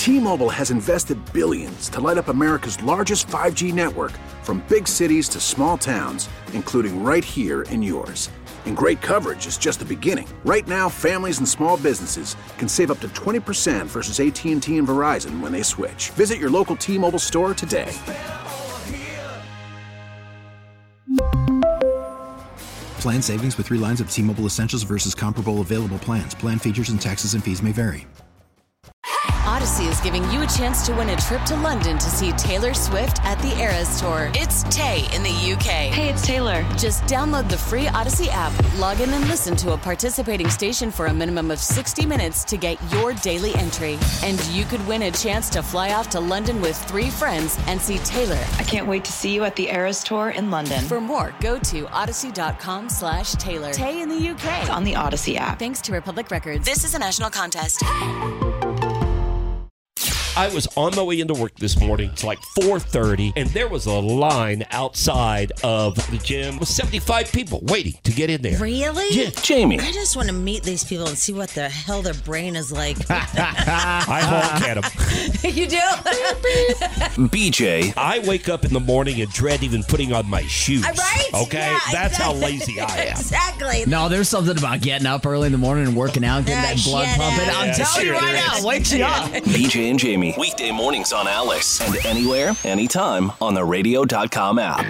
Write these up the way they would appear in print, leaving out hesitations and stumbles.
T-Mobile has invested billions to light up America's largest 5G network, from big cities to small towns, including right here in yours. And great coverage is just the beginning. Right now, families and small businesses can save up to 20% versus AT&T and Verizon when they switch. Visit your local T-Mobile store today. Plan savings with 3 lines of T-Mobile Essentials versus comparable available plans. Plan features and taxes and fees may vary. Odyssey is giving you a chance to win a trip to London to see Taylor Swift at the Eras Tour. It's Tay in the UK. Hey, it's Taylor. Just download the free Odyssey app, log in and listen to a participating station for a minimum of 60 minutes to get your daily entry. And you could win a chance to fly off to London with 3 friends and see Taylor. I can't wait to see you at the Eras Tour in London. For more, go to odyssey.com/Taylor. Tay in the UK. It's on the Odyssey app. Thanks to Republic Records. This is a national contest. I was on my way into work this morning. It's like 4:30, and there was a line outside of the gym with 75 people waiting to get in there. Really? Yeah, Jamie. I just want to meet these people and see what the hell their brain is like. I honk at them. You do? BJ. I wake up in the morning and dread even putting on my shoes. Right? Okay? Yeah, That's how exactly. lazy I am. Exactly. No, there's something about getting up early in the morning and working out, getting that blood shut pumping. up. I'm telling you right now, wakes you up. BJ and Jamie. Weekday mornings on Alice. And anywhere, anytime on the radio.com app.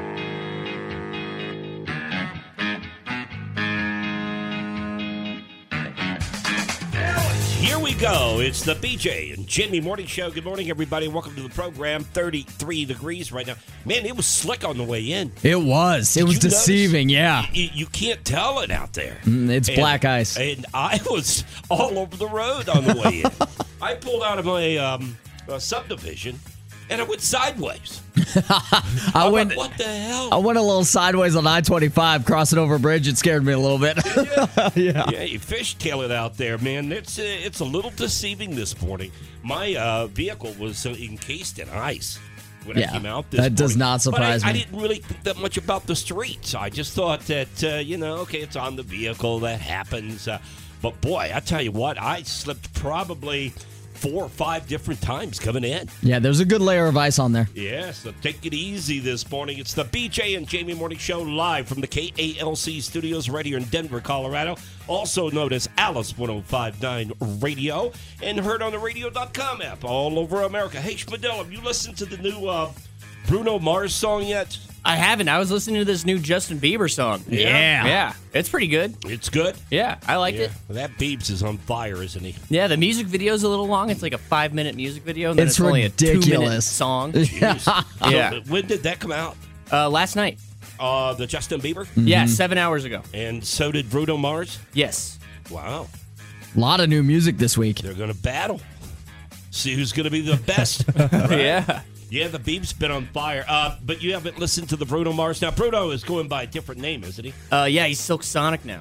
Here we go. It's the BJ and Jamie Morning Show. Good morning, everybody. Welcome to the program. 33 degrees right now. Man, it was slick on the way in. It was. It was deceiving, yeah. You can't tell it out there. It's black ice. And I was all over the road on the way in. I pulled out of my subdivision, and I went sideways. I went. Like, what the hell? I went a little sideways on I-25, crossing over a bridge. It scared me a little bit. Yeah, you fishtailing out there, man. It's a little deceiving this morning. My vehicle was encased in ice when I came out this morning. That does not surprise me. I didn't really think that much about the streets. I just thought that, okay, it's on the vehicle. That happens. But, boy, I tell you what, I slipped probably 4 or 5 different times coming in. Yeah, there's a good layer of ice on there. Yeah, so take it easy this morning. It's the BJ and Jamie Morning Show live from the KALC studios right here in Denver, Colorado. Also known as Alice 105.9 Radio and heard on the radio.com app all over America. Hey, Schmidl, have you listened to the new Bruno Mars song yet? I haven't. I was listening to this new Justin Bieber song. Yeah. It's pretty good. It's good? Yeah, I liked it. That Biebs is on fire, isn't he? Yeah, the music video's a little long. It's like a 5-minute music video, and then It's it's only a ridiculous. 2-minute song. Jeez. Yeah. So, when did that come out? Last night. The Justin Bieber? Yeah, 7 hours ago. And so did Bruno Mars? Yes. Wow. A lot of new music this week. They're going to battle. See who's going to be the best. Yeah. Yeah, the Bieb's been on fire. But you haven't listened to the Bruno Mars. Now, Bruno is going by a different name, isn't he? Yeah, he's Silk Sonic now.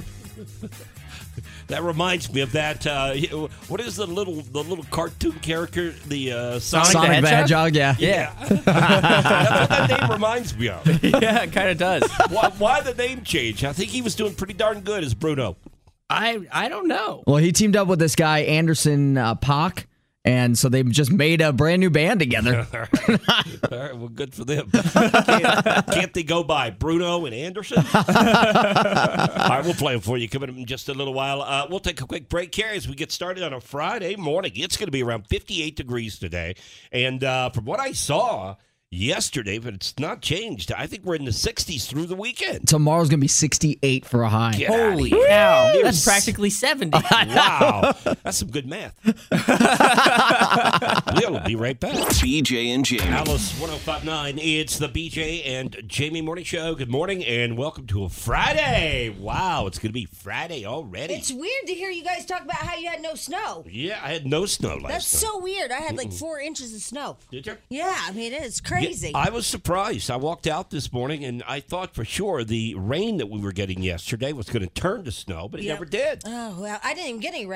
That reminds me of that. What is the little cartoon character? The Sonic the Hedgehog, yeah. Yeah. That's what that name reminds me of. Yeah, it kind of does. Why the name change? I think he was doing pretty darn good as Bruno. I don't know. Well, he teamed up with this guy, Anderson .Paak. And so they just made a brand new band together. All right, well, good for them. Can't they go by Bruno and Anderson? All right, we'll play them for you coming up in just a little while. We'll take a quick break here as we get started on a Friday morning. It's going to be around 58 degrees today. And from what I saw yesterday, but it's not changed. I think we're in the 60s through the weekend. Tomorrow's going to be 68 for a high. Holy cow. That's practically 70. Wow. That's some good math. We'll be right back. BJ and Jamie. Alice 105.9. It's the BJ and Jamie Morning Show. Good morning and welcome to a Friday. Wow, it's going to be Friday already. It's weird to hear you guys talk about how you had no snow. Yeah, I had no snow last night. That's so weird. I had like 4 inches of snow. Did you? Yeah, I mean, it's crazy. Yeah, I was surprised. I walked out this morning and I thought for sure the rain that we were getting yesterday was going to turn to snow, but it never did. Oh, well, I didn't even get any rain.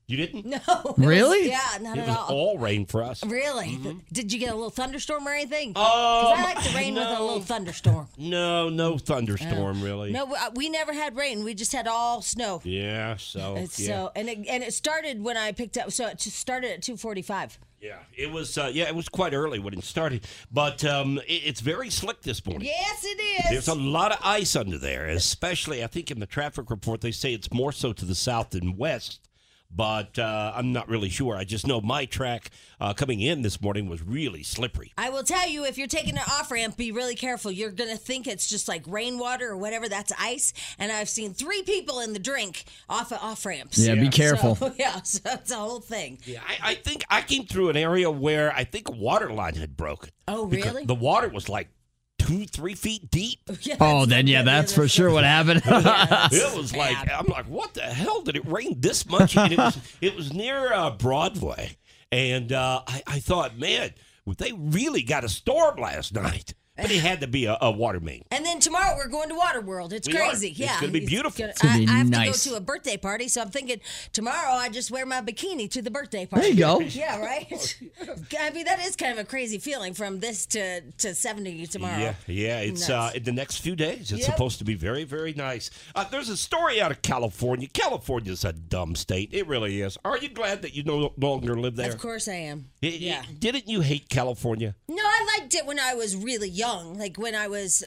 You didn't? No. Really? Yeah, not It at was all. all rain for us. Really? Did you get a little thunderstorm or anything? 'Cause I like the rain with a little thunderstorm. No thunderstorm really. No, we never had rain. We just had all snow. Yeah, so yeah. It started when I picked up. So it just started at 2:45. Yeah, it was. It was quite early when it started, but it's very slick this morning. Yes, it is. There's a lot of ice under there, especially I think in the traffic report they say it's more so to the south than west. But I'm not really sure. I just know my track coming in this morning was really slippery. I will tell you, if you're taking an off ramp, be really careful. You're going to think it's just like rainwater or whatever. That's ice. And I've seen 3 people in the drink off ramps. Yeah, be careful. So it's a whole thing. Yeah, I think I came through an area where I think a water line had broken. Oh, because really? The water was like 2-3 feet deep. That's for sure what happened. It was like, I'm like, what the hell? Did it rain this much? And it was near Broadway. And I thought, man, they really got a storm last night. But it had to be a water main. And then tomorrow we're going to Waterworld. It's crazy. It's Yeah, going to be beautiful. gonna be I have nice. to go to a birthday party, so I'm thinking tomorrow I just wear my bikini to the birthday party. There you go. Yeah, right? I mean, that is kind of a crazy feeling from this to 70 tomorrow. Yeah. It's in the next few days. It's Yep. supposed to be very, very nice. There's a story out of California. California's a dumb state. It really is. Are you glad that you no longer live there? Of course I am. Yeah. Didn't you hate California? No, I liked it when I was really young. Like when I was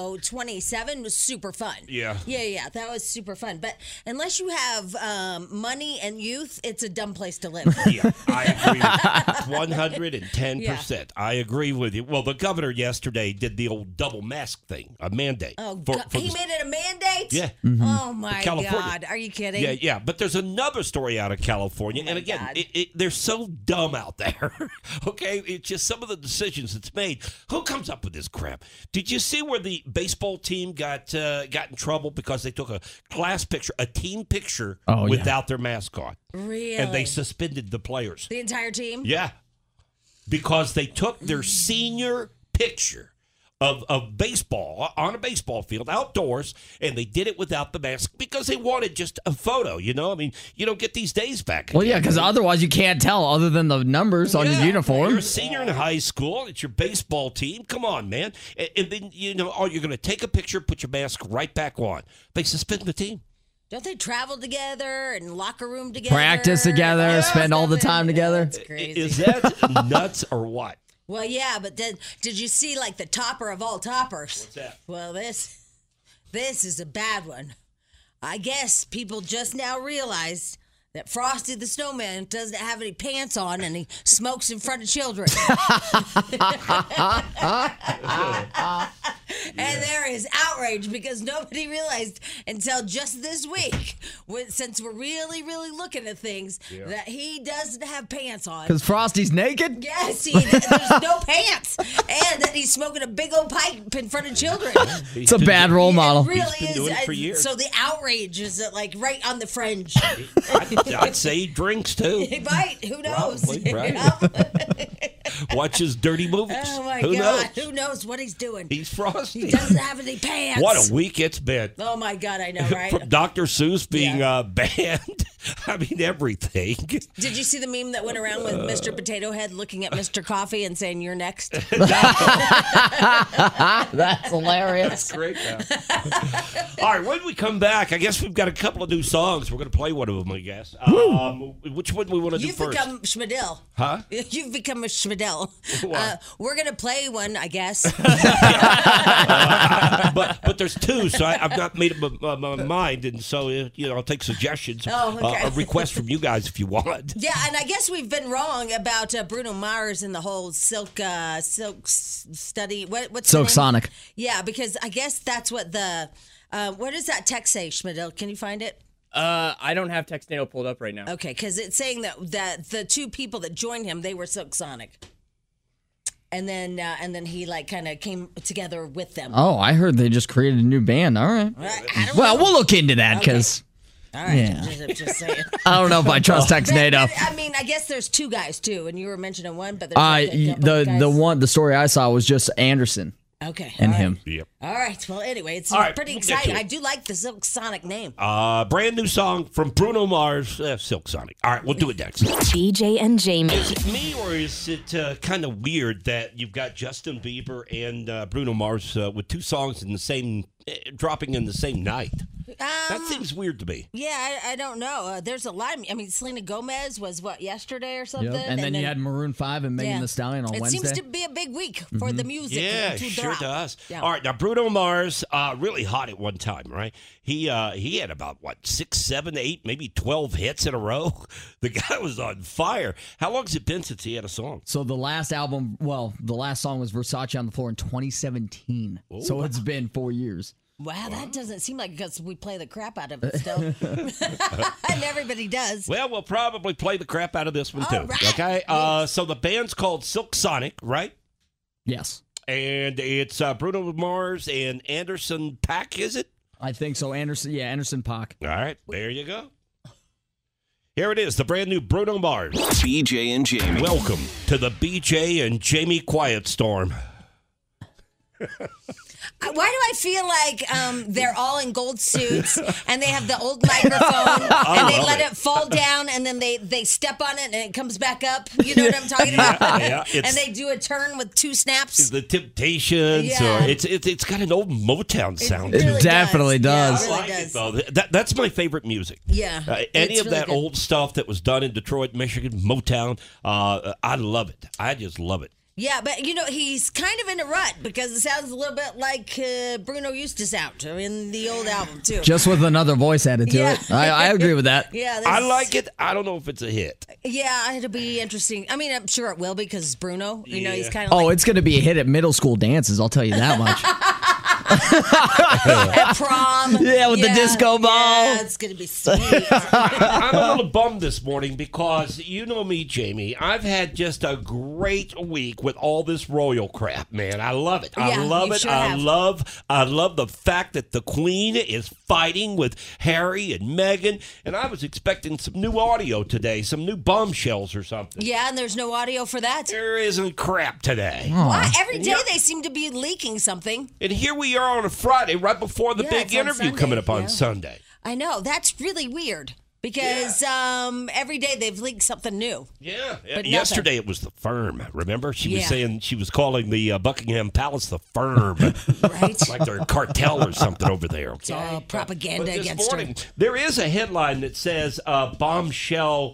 27 was super fun. Yeah. Yeah, that was super fun. But unless you have money and youth, it's a dumb place to live. Yeah, I agree. 110%. I agree with you. Well, the governor yesterday did the old double mask thing, a mandate. Oh, for he made it a mandate? Yeah. Oh, my California. God. Are you kidding? Yeah. But there's another story out of California. And again, they're so dumb out there. Okay? It's just some of the decisions it's made. Who comes up with this crap? Did you see where the baseball team got in trouble because they took a class picture, a team picture, without their mask on? Really? And they suspended the players. The entire team? Yeah. Because they took their senior picture of baseball on a baseball field outdoors, and they did it without the mask because they wanted just a photo. You know, I mean, you don't get these days back. Well, yeah, because otherwise you can't tell other than the numbers on your uniform. You're a senior in high school. It's your baseball team. Come on, man. And then, you're going to take a picture, put your mask right back on. They suspend the team. Don't they travel together and locker room together? Practice together, spend all the time together. That's crazy. Is that nuts or what? Well, yeah, but did you see like the topper of all toppers? What's that? Well, this is a bad one. I guess people just now realized that Frosty the Snowman doesn't have any pants on and he smokes in front of children. And there is outrage because nobody realized until just this week, since we're really, really looking at things, that he doesn't have pants on. Because Frosty's naked? Yes, there's no pants. And that he's smoking a big old pipe in front of children. It's a bad role model. It really He's been doing it for years. So the outrage is like right on the fringe. I'd say he drinks too. He might. Who knows? Probably, right? Watches dirty movies. Oh my Who God! knows? Who knows what he's doing? He's Frosty. He doesn't have any pants. What a week it's been. Oh my God! I know, right? From Dr. Seuss being banned. I mean, everything. Did you see the meme that went around with Mr. Potato Head looking at Mr. Coffee and saying, "You're next"? That's hilarious. Great. All right, when we come back, I guess we've got a couple of new songs. We're going to play one of them, I guess. Which one do we want to do You've first? become Schmidl. Huh? You've become a Schmidl. What? We're going to play one, I guess. But there's two, so I've not made up my mind, and so I'll take suggestions. Oh, okay. A request from you guys if you want. Yeah, and I guess we've been wrong about Bruno Mars and the whole Silk study. What's Silk the name? Sonic. Yeah, because I guess that's what the what does that text say, Schmidl? Can you find it? I don't have Textnado pulled up right now. Okay, because it's saying that the two people that joined him, they were Silk Sonic. And then he like kind of came together with them. Oh, I heard they just created a new band. All right. I don't Well, know. we'll look into that because All right, yeah. just saying. I don't know if I trust Textnado. I mean, I guess there's two guys too, and you were mentioning one, but there's The story I saw was just Anderson. Okay. and all right. him. Yep. All right. Well, anyway, it's All right, pretty we'll get to exciting. it. I do like the Silk Sonic name. Brand new song from Bruno Mars, Silk Sonic. All right, we'll do it next. BJ and Jamie. Is it me or is it kind of weird that you've got Justin Bieber and Bruno Mars with two songs in the same, dropping in the same night? That seems weird to me. Yeah, I don't know. There's a lot. I mean, Selena Gomez was yesterday or something, Yep. And then you had Maroon 5 and Megan Thee Stallion on Wednesday. It seems to be a big week for the music. Yeah, to sure drop. does. Yeah. All right, now Bruno Mars, really hot at one time, right? He had about 6, 7, 8, maybe 12 hits in a row. The guy was on fire. How long has it been since he had a song? So the last album, the last song was Versace on the Floor in 2017. Ooh. So it's been 4 years. Wow, that doesn't seem like because we play the crap out of it still. And everybody does. Well, we'll probably play the crap out of this one, too. All right. Okay? So the band's called Silk Sonic, right? Yes. And it's Bruno Mars and Anderson .Paak, is it? I think so. Anderson .Paak. All right, there you go. Here it is, the brand new Bruno Mars. BJ and Jamie. Welcome to the BJ and Jamie Quiet Storm. Why do I feel like they're all in gold suits and they have the old microphone and they let it fall down and then they step on it and it comes back up? You know what I'm talking about? Yeah, and they do a turn with 2 snaps. The Temptations, Yeah. or it's got an old Motown sound. It really definitely does. Yeah, it I really like does. it, though. That's my favorite music. Yeah, Any it's of really that good. old stuff that was done in Detroit, Michigan, Motown, I love it. I just love it. Yeah, but he's kind of in a rut because it sounds a little bit like Bruno used to sound in the old album too. Just with another voice added to Yeah. it. I agree with that. Yeah, I like it. I don't know if it's a hit. Yeah, it'll be interesting. I mean, I'm sure it will be because it's Bruno. You know, he's kind of Oh, it's going to be a hit at middle school dances, I'll tell you that much. at prom. Yeah, with the disco ball. Yeah, it's gonna be sweet. I'm a little bummed this morning because you know me, Jamie. I've had just a great week with all this royal crap, man. I love it. I Yeah, love you it. sure I have. love the fact that the Queen is fighting with Harry and Meghan, and I was expecting some new audio today, some new bombshells or something. Yeah, and there's no audio for that. There isn't crap today. Why? Every day they seem to be leaking something. And here we are on a Friday, right before the Yeah, big it's on interview Sunday, coming up on yeah. Sunday. I know that's really weird because every day they've leaked something new. Yeah. But Yesterday it was the firm. Remember? She was Yeah. saying she was calling the Buckingham Palace the firm. Right. Like they're a cartel or something over there. It's all propaganda But this against morning, her. there is a headline that says bombshell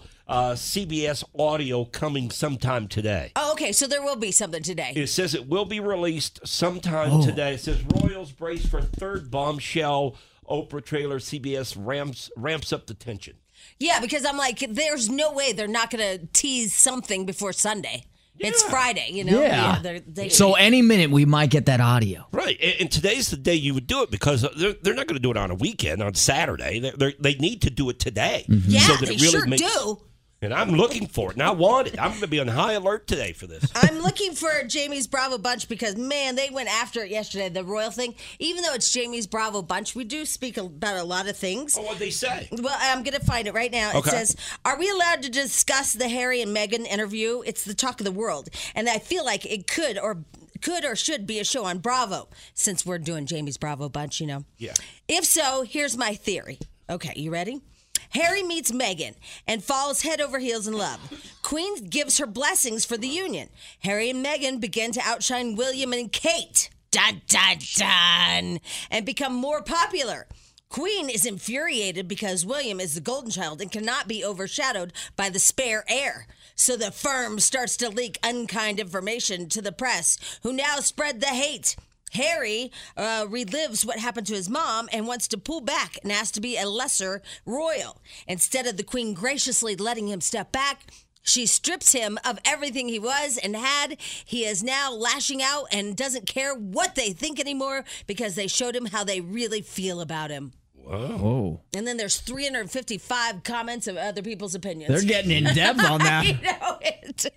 CBS audio coming sometime today. Oh, okay, so there will be something today. It says it will be released sometime today. It says Royals brace for third bombshell. Oprah trailer. CBS ramps up the tension. Yeah, because I'm like, there's no way they're not going to tease something before Sunday. It's Friday, you know? Yeah. They- So any minute we might get that audio. Right, and today's the day you would do it because they're not going to do it on a weekend, on Saturday. They need to do it today. yeah, so that they it really sure makes, do. And I'm looking for it, and I want it. I'm going to be on high alert today for this. I'm looking for Jamie's Bravo Bunch because, man, they went after it yesterday, the royal thing. Even though it's Jamie's Bravo Bunch, we do speak about a lot of things. Oh, what'd they say? Well, I'm going to find it right now. Okay. It says, are we allowed to discuss the Harry and Meghan interview? It's the talk of the world. And I feel like it could or should be a show on Bravo since we're doing Jamie's Bravo Bunch, you know? Yeah. If so, here's my theory. Okay, you ready? Harry meets Meghan and falls head over heels in love. Queen gives her blessings for the union. Harry and Meghan begin to outshine William and Kate. Dun, dun, dun. And become more popular. Queen is infuriated because William is the golden child and cannot be overshadowed by the spare heir. So the firm starts to leak unkind information to the press, who now spread the hate. Harry relives what happened to his mom and wants to pull back and asks to be a lesser royal. Instead of the Queen graciously letting him step back, she strips him of everything he was and had. He is now lashing out and doesn't care what they think anymore because they showed him how they really feel about him. Whoa. And then there's 355 comments of other people's opinions. They're getting in depth on that. I know it.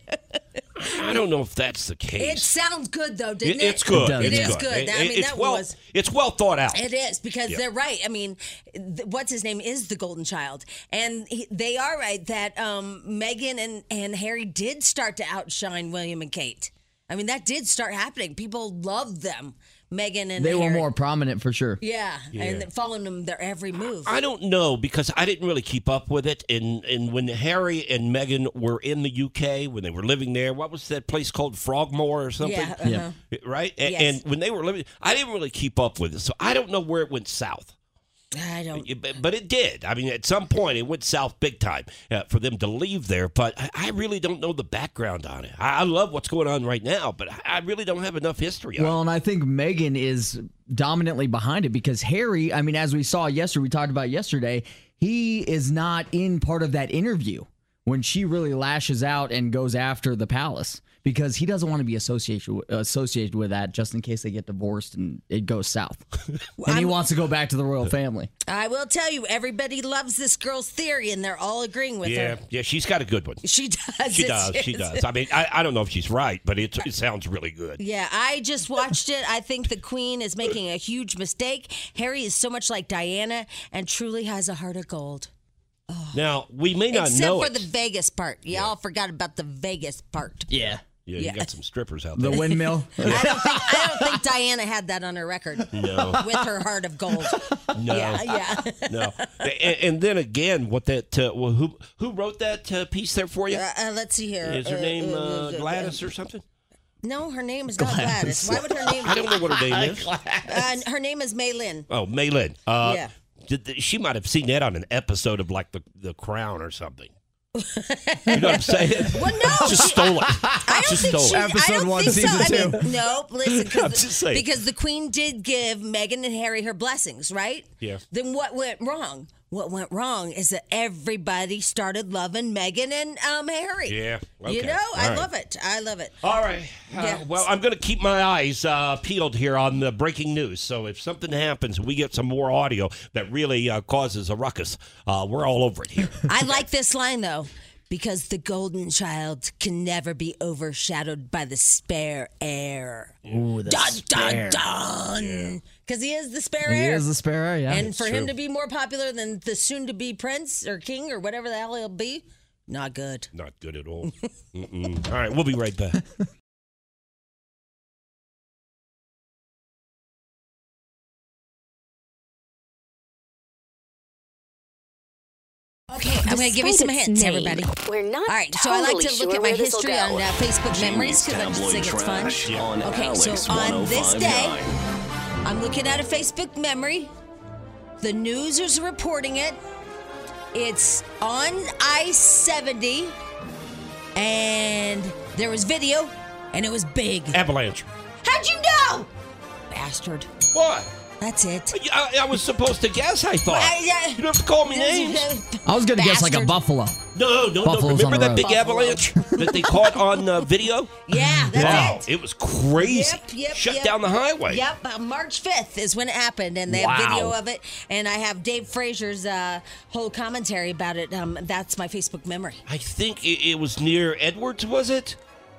I don't know if that's the case. It sounds good, though, doesn't it? It's good. It is It's good. I mean, it's that well, was- It's well thought out. It is, because they're right. I mean, what's his name is the golden child. And they are right that Meghan and Harry did start to outshine William and Kate. I mean, that did start happening. People loved them, Meghan and They were Harry. more prominent for sure. Yeah, and following them their every move. I don't know because I didn't really keep up with it. And when Harry and Meghan were in the UK, when they were living there, what was that place called? Frogmore or something? Yeah, Right? Yes. And when they were living, I didn't really keep up with it. So I don't know where it went south. I don't. But it did. I mean, at some point, it went south big time for them to leave there. But I really don't know the background on it. I love what's going on right now, but I really don't have enough history on it. Well, and I think Meghan is dominantly behind it because Harry, I mean, as we saw yesterday, we talked about yesterday, he is not in part of that interview when she really lashes out and goes after the palace because he doesn't want to be associated with that just in case they get divorced and it goes south. And he wants to go back to the royal family. I will tell you, everybody loves this girl's theory, and they're all agreeing with her. Yeah, she's got a good one. She does. She does. I mean, I don't know if she's right, but it sounds really good. Yeah, I just watched it. I think the Queen is making a huge mistake. Harry is so much like Diana and truly has a heart of gold. Oh. Now, we may not know Except for the Vegas part. Y'all forgot about the Vegas part. Yeah. Yeah, you got some strippers out there. The windmill. I don't think Diana had that on her record. No. With her heart of gold. No. Yeah. No. And then again, what that who wrote that piece there for you? Let's see here. Is her name Gladys or something? No, her name is not Gladys. Why would her name be? I don't know what her name is. Her name is Mei Lin. Oh, Mei Lin. Yeah. She might have seen that on an episode of like the Crown or something. You know what I'm saying? Well, no. Just stole it. I don't think she, Episode I don't 1, think season so. 2. I mean, no, listen, I'm just saying. because the Queen did give Meghan and Harry her blessings, right? Yeah. Then what went wrong? What went wrong is that everybody started loving Meghan and Harry. Yeah. Okay. You know, All I right. love it. I love it. All right. Yeah. Well, I'm going to keep my eyes peeled here on the breaking news. So if something happens, we get some more audio that really causes a ruckus. We're all over it here. I like this line, though. Because the golden child can never be overshadowed by the spare heir. Ooh, the Dun, dun, dun. Because he is the spare heir. He is the spare heir, yeah. And for him to be more popular than the soon-to-be prince or king or whatever the hell he'll be, not good. Not good at all. All right, we'll be right back. Okay, I'm going to give you some hints, everybody. We're not All right, so I like to look at my history on Facebook memories because I just think it's fun. Okay, so on this day, I'm looking at a Facebook memory. The news is reporting it. It's on I-70, and there was video, and it was big. Avalanche. How'd you know? Bastard. What? That's it. I was supposed to guess, I thought. You don't have to call me names. I was going to guess like a Bastard. buffalo. No. Buffalo's on Remember the that road. big avalanche that they caught on video? Yeah, that's it. It was crazy. Yep, Shut down the highway. Yep, March 5th is when it happened, and they have video of it. And I have Dave Frazier's whole commentary about it. That's my Facebook memory. I think it was near Edwards, was it?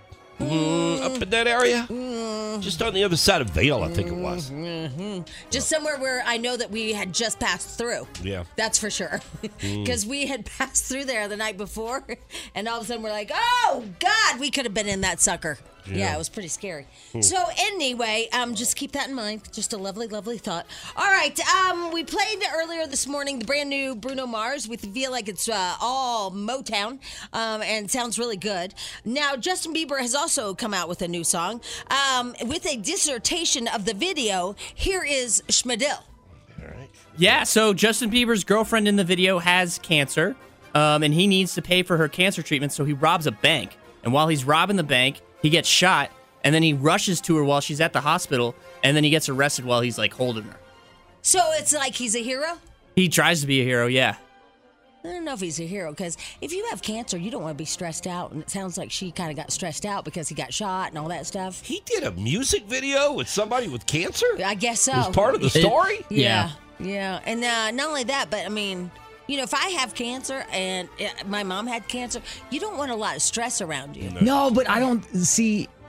Up in that area? Just on the other side of Vale, I think it was. Just somewhere where I know that we had just passed through. Yeah. That's for sure. Because we had passed through there the night before, and all of a sudden we're like, oh, God, we could have been in that sucker. Yeah, it was pretty scary. So anyway, just keep that in mind. Just a lovely, lovely thought. All right, we played earlier this morning the brand new Bruno Mars. We feel like it's all Motown, and sounds really good. Now, Justin Bieber has also come out with a new song. With a dissertation of the video, here is Schmidl. Yeah, so Justin Bieber's girlfriend in the video has cancer, and he needs to pay for her cancer treatment, so he robs a bank. And while he's robbing the bank, he gets shot, and then he rushes to her while she's at the hospital, and then he gets arrested while he's, like, holding her. So it's like he's a hero? He tries to be a hero, yeah. I don't know if he's a hero, because if you have cancer, you don't want to be stressed out. And it sounds like she kind of got stressed out because he got shot and all that stuff. He did a music video with somebody with cancer? I guess so. It was part of the story? Yeah. And not only that, but I mean, you know, if I have cancer and my mom had cancer, you don't want a lot of stress around you. No, but I don't see.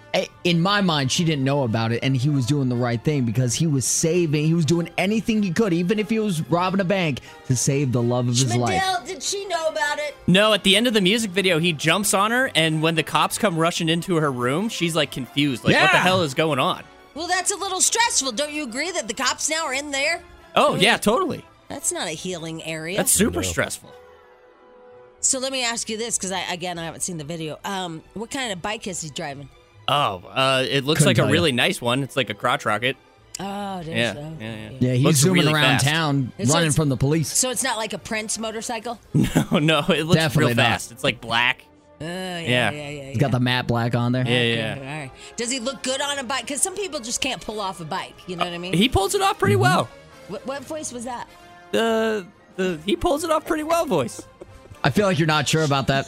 in my mind, she didn't know about it, and he was doing the right thing because he was doing anything he could, even if he was robbing a bank, to save the love of his life. Schmidl, did she know about it? No, at the end of the music video, he jumps on her, and when the cops come rushing into her room, she's like confused. Like, what the hell is going on? Well, that's a little stressful. Don't you agree that the cops now are in there? Oh, yeah, totally. That's not a healing area. That's super stressful. So let me ask you this, because I haven't seen the video. What kind of bike is he driving? Oh, it looks like a really nice one. It's like a crotch rocket. Oh, Yeah, so. Yeah, he's Looks zooming really around fast. town, So running it's- from the police. So it's not like a Prince motorcycle? No, it looks Definitely real not. fast. It's like black. Yeah. He's got the matte black on there. Yeah. All right. Does he look good on a bike? Because some people just can't pull off a bike. You know what I mean? He pulls it off pretty well. What voice was that? He pulls it off pretty well, voice. I feel like you're not sure about that.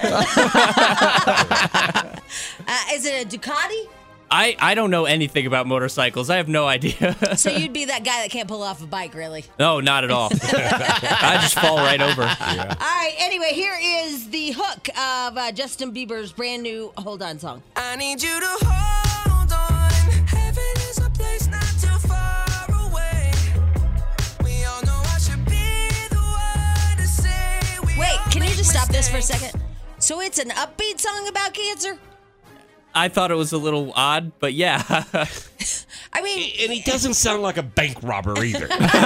Is it a Ducati? I don't know anything about motorcycles. I have no idea. So you'd be that guy that can't pull off a bike, really? No, not at all. I just fall right over. All right. Anyway, here is the hook of Justin Bieber's brand new Hold On song. I need you to hold on. Heaven is a place not too far away. We all know I should be the one to say we Wait, all can you make just stop this for a mistakes. second? So it's an upbeat song about cancer? I thought it was a little odd, but yeah. I mean, And he doesn't sound like a bank robber either.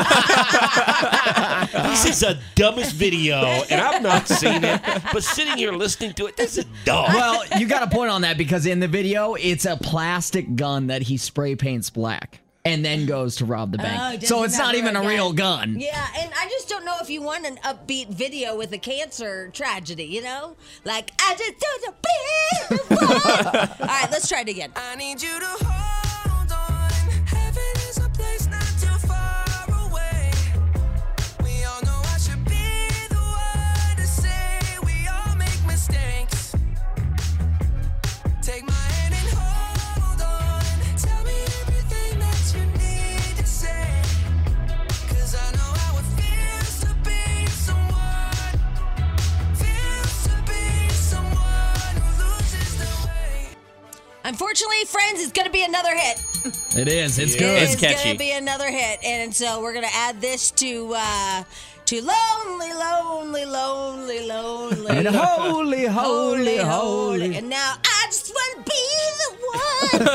This is the dumbest video, and I've not seen it, but sitting here listening to it, this is dumb. Well, you got a point on that because in the video, it's a plastic gun that he spray paints black and then goes to rob the bank. does So he it's have not even a real gun. yeah, and I just don't know if you want an upbeat video with a cancer tragedy, you know? Like, I just don't know. All right, let's try it again. I need you to hold on. Heaven is a place not too far away. We all know I should be the one to say we all make mistakes. Take my hand and hold on. Tell me everything that you need to say. 'Cause I know how it feels to be someone. Feels to be someone who loses their way. Unfortunately, friends, it's going to be another hit. It is. It's good. It's It's going catchy. to be another hit. And so we're going to add this to Lonely, Lonely, Lonely, Lonely. And holy, holy, holy. And now I just want to be the one.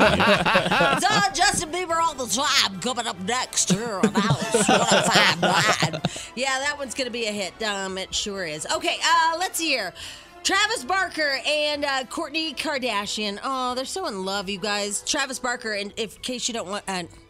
It's all Justin Bieber all the time coming up next here on Alice 105.9. Yeah, that one's going to be a hit. It sure is. Okay, let's see here. Travis Barker and Kourtney Kardashian. Oh, they're so in love, you guys. Travis Barker, and in case you don't want...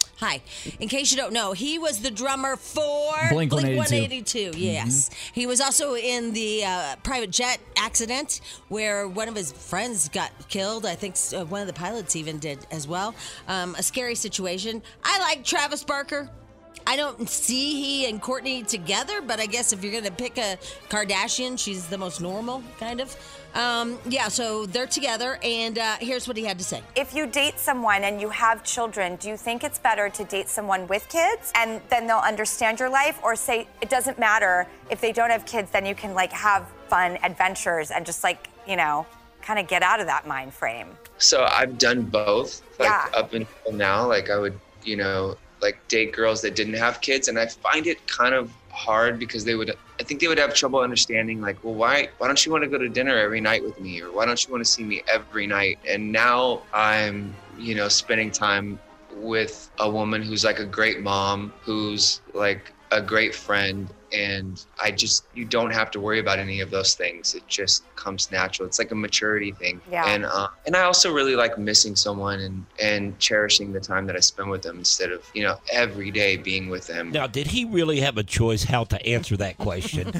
in case you don't know, he was the drummer for Blink-182. Yes. He was also in the private jet accident where one of his friends got killed. I think one of the pilots even did as well. A scary situation. I like Travis Barker. I don't see he and Kourtney together, but I guess if you're going to pick a Kardashian, she's the most normal, kind of. Yeah, so they're together, and here's what he had to say. If you date someone and you have children, do you think it's better to date someone with kids and then they'll understand your life, or say it doesn't matter if they don't have kids, then you can like have fun adventures and just like, you know, kind of get out of that mind frame? So I've done both, like up until now. Like I would, you know, like date girls that didn't have kids, and I find it kind of hard because I think they would have trouble understanding, like, well, why don't you want to go to dinner every night with me, or why don't you want to see me every night? And now I'm, you know, spending time with a woman who's like a great mom, who's like a great friend, and you don't have to worry about any of those things. It just comes natural. It's like a maturity thing. Yeah. And I also really like missing someone and cherishing the time that I spend with them instead of, you know, every day being with them. Now, did he really have a choice how to answer that question?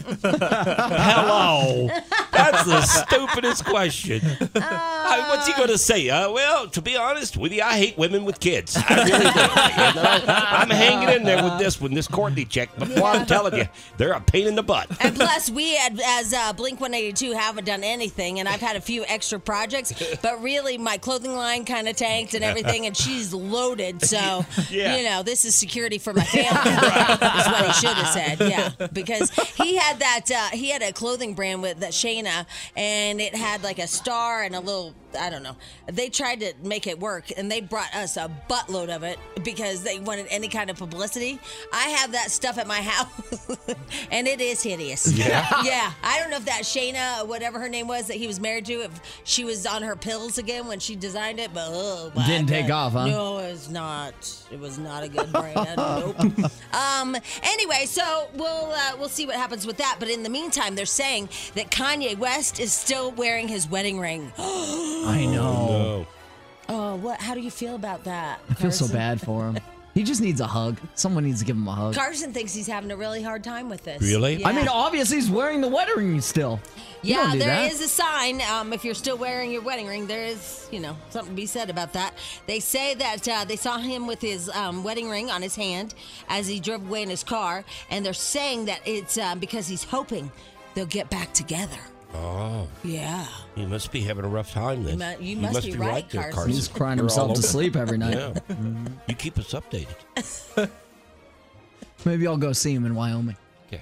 Hello. That's the stupidest question. What's he going to say? Well, to be honest with you, I hate women with kids. I really do. You know? I'm hanging in there with this one, this Kourtney chick, before I'm telling you, they're a pain in the butt. And plus, we as Blink-182 haven't done anything, and I've had a few extra projects, but really my clothing line kind of tanked and everything, and she's loaded, so, you know, this is security for my family. That's what he should have said, yeah, because he had he had a clothing brand with Shayna, and it had like a star and a little I don't know. They tried to make it work, and they brought us a buttload of it because they wanted any kind of publicity. I have that stuff at my house, and it is hideous. Yeah? Yeah. I don't know if that Shayna, whatever her name was that he was married to, if she was on her pills again when she designed it, but my Didn't take God. off, huh? No, it's not. It was not a good brand. Nope. Anyway, so we'll see what happens with that. But in the meantime, they're saying that Kanye West is still wearing his wedding ring. I know. Oh, what? How do you feel about that? I feel so Carson? bad for him. He just needs a hug. Someone needs to give him a hug. Carson thinks he's having a really hard time with this. Really? Yeah. I mean, obviously he's wearing the wedding ring still. You Yeah, don't do there that. is a sign. If you're still wearing your wedding ring, there is, something to be said about that. They say that they saw him with his wedding ring on his hand as he drove away in his car, and they're saying that it's because he's hoping they'll get back together. Oh. Yeah. You must be having a rough time then. You must be right, there, Carson. He's crying You're himself all to over. sleep every night. Yeah. You keep us updated. Maybe I'll go see him in Wyoming. Okay.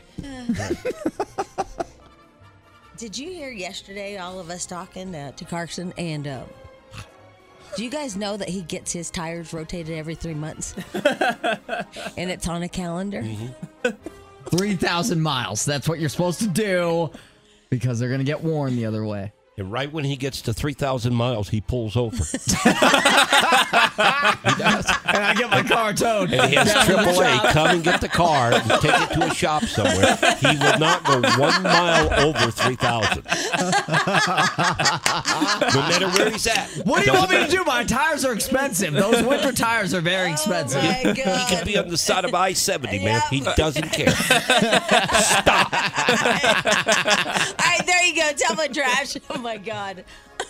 Did you hear yesterday all of us talking to Carson? And do you guys know that he gets his tires rotated every 3 months? And it's on a calendar? 3,000 miles. That's what you're supposed to do because they're going to get worn the other way. And right when he gets to 3,000 miles, he pulls over. He does. And I get my car towed. And he has AAA come and get the car and take it to a shop somewhere. He will not go 1 mile over 3,000. No matter where he's at. What do you want me to do? My tires are expensive. Those winter tires are very expensive. my He God. could be on the side of I-70, man. He doesn't care. All right, there you go. Tell my trash. Oh, my God.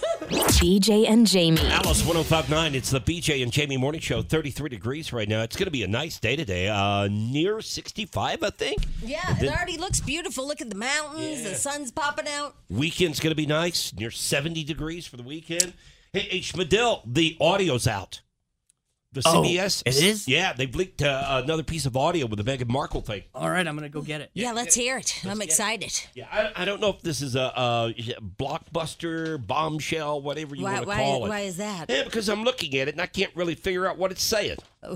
BJ and Jamie. Alice 105.9. It's the BJ and Jamie Morning Show. 33 degrees right now. It's going to be a nice day today. Near 65, I think. Yeah, And it then already looks beautiful. Look at the mountains. The sun's popping out. weekend's going to be nice. Near 70 degrees for the weekend. Hey, Schmidl, the audio's out. The CBS. it is? Yeah, they leaked another piece of audio with the Meghan Markle thing. All right, I'm going to go get it. Yeah, let's hear it. I'm excited. Yeah, I don't know if this is a blockbuster, bombshell, whatever you want to call it. Why is that? Yeah, because I'm looking at it and I can't really figure out what it's saying.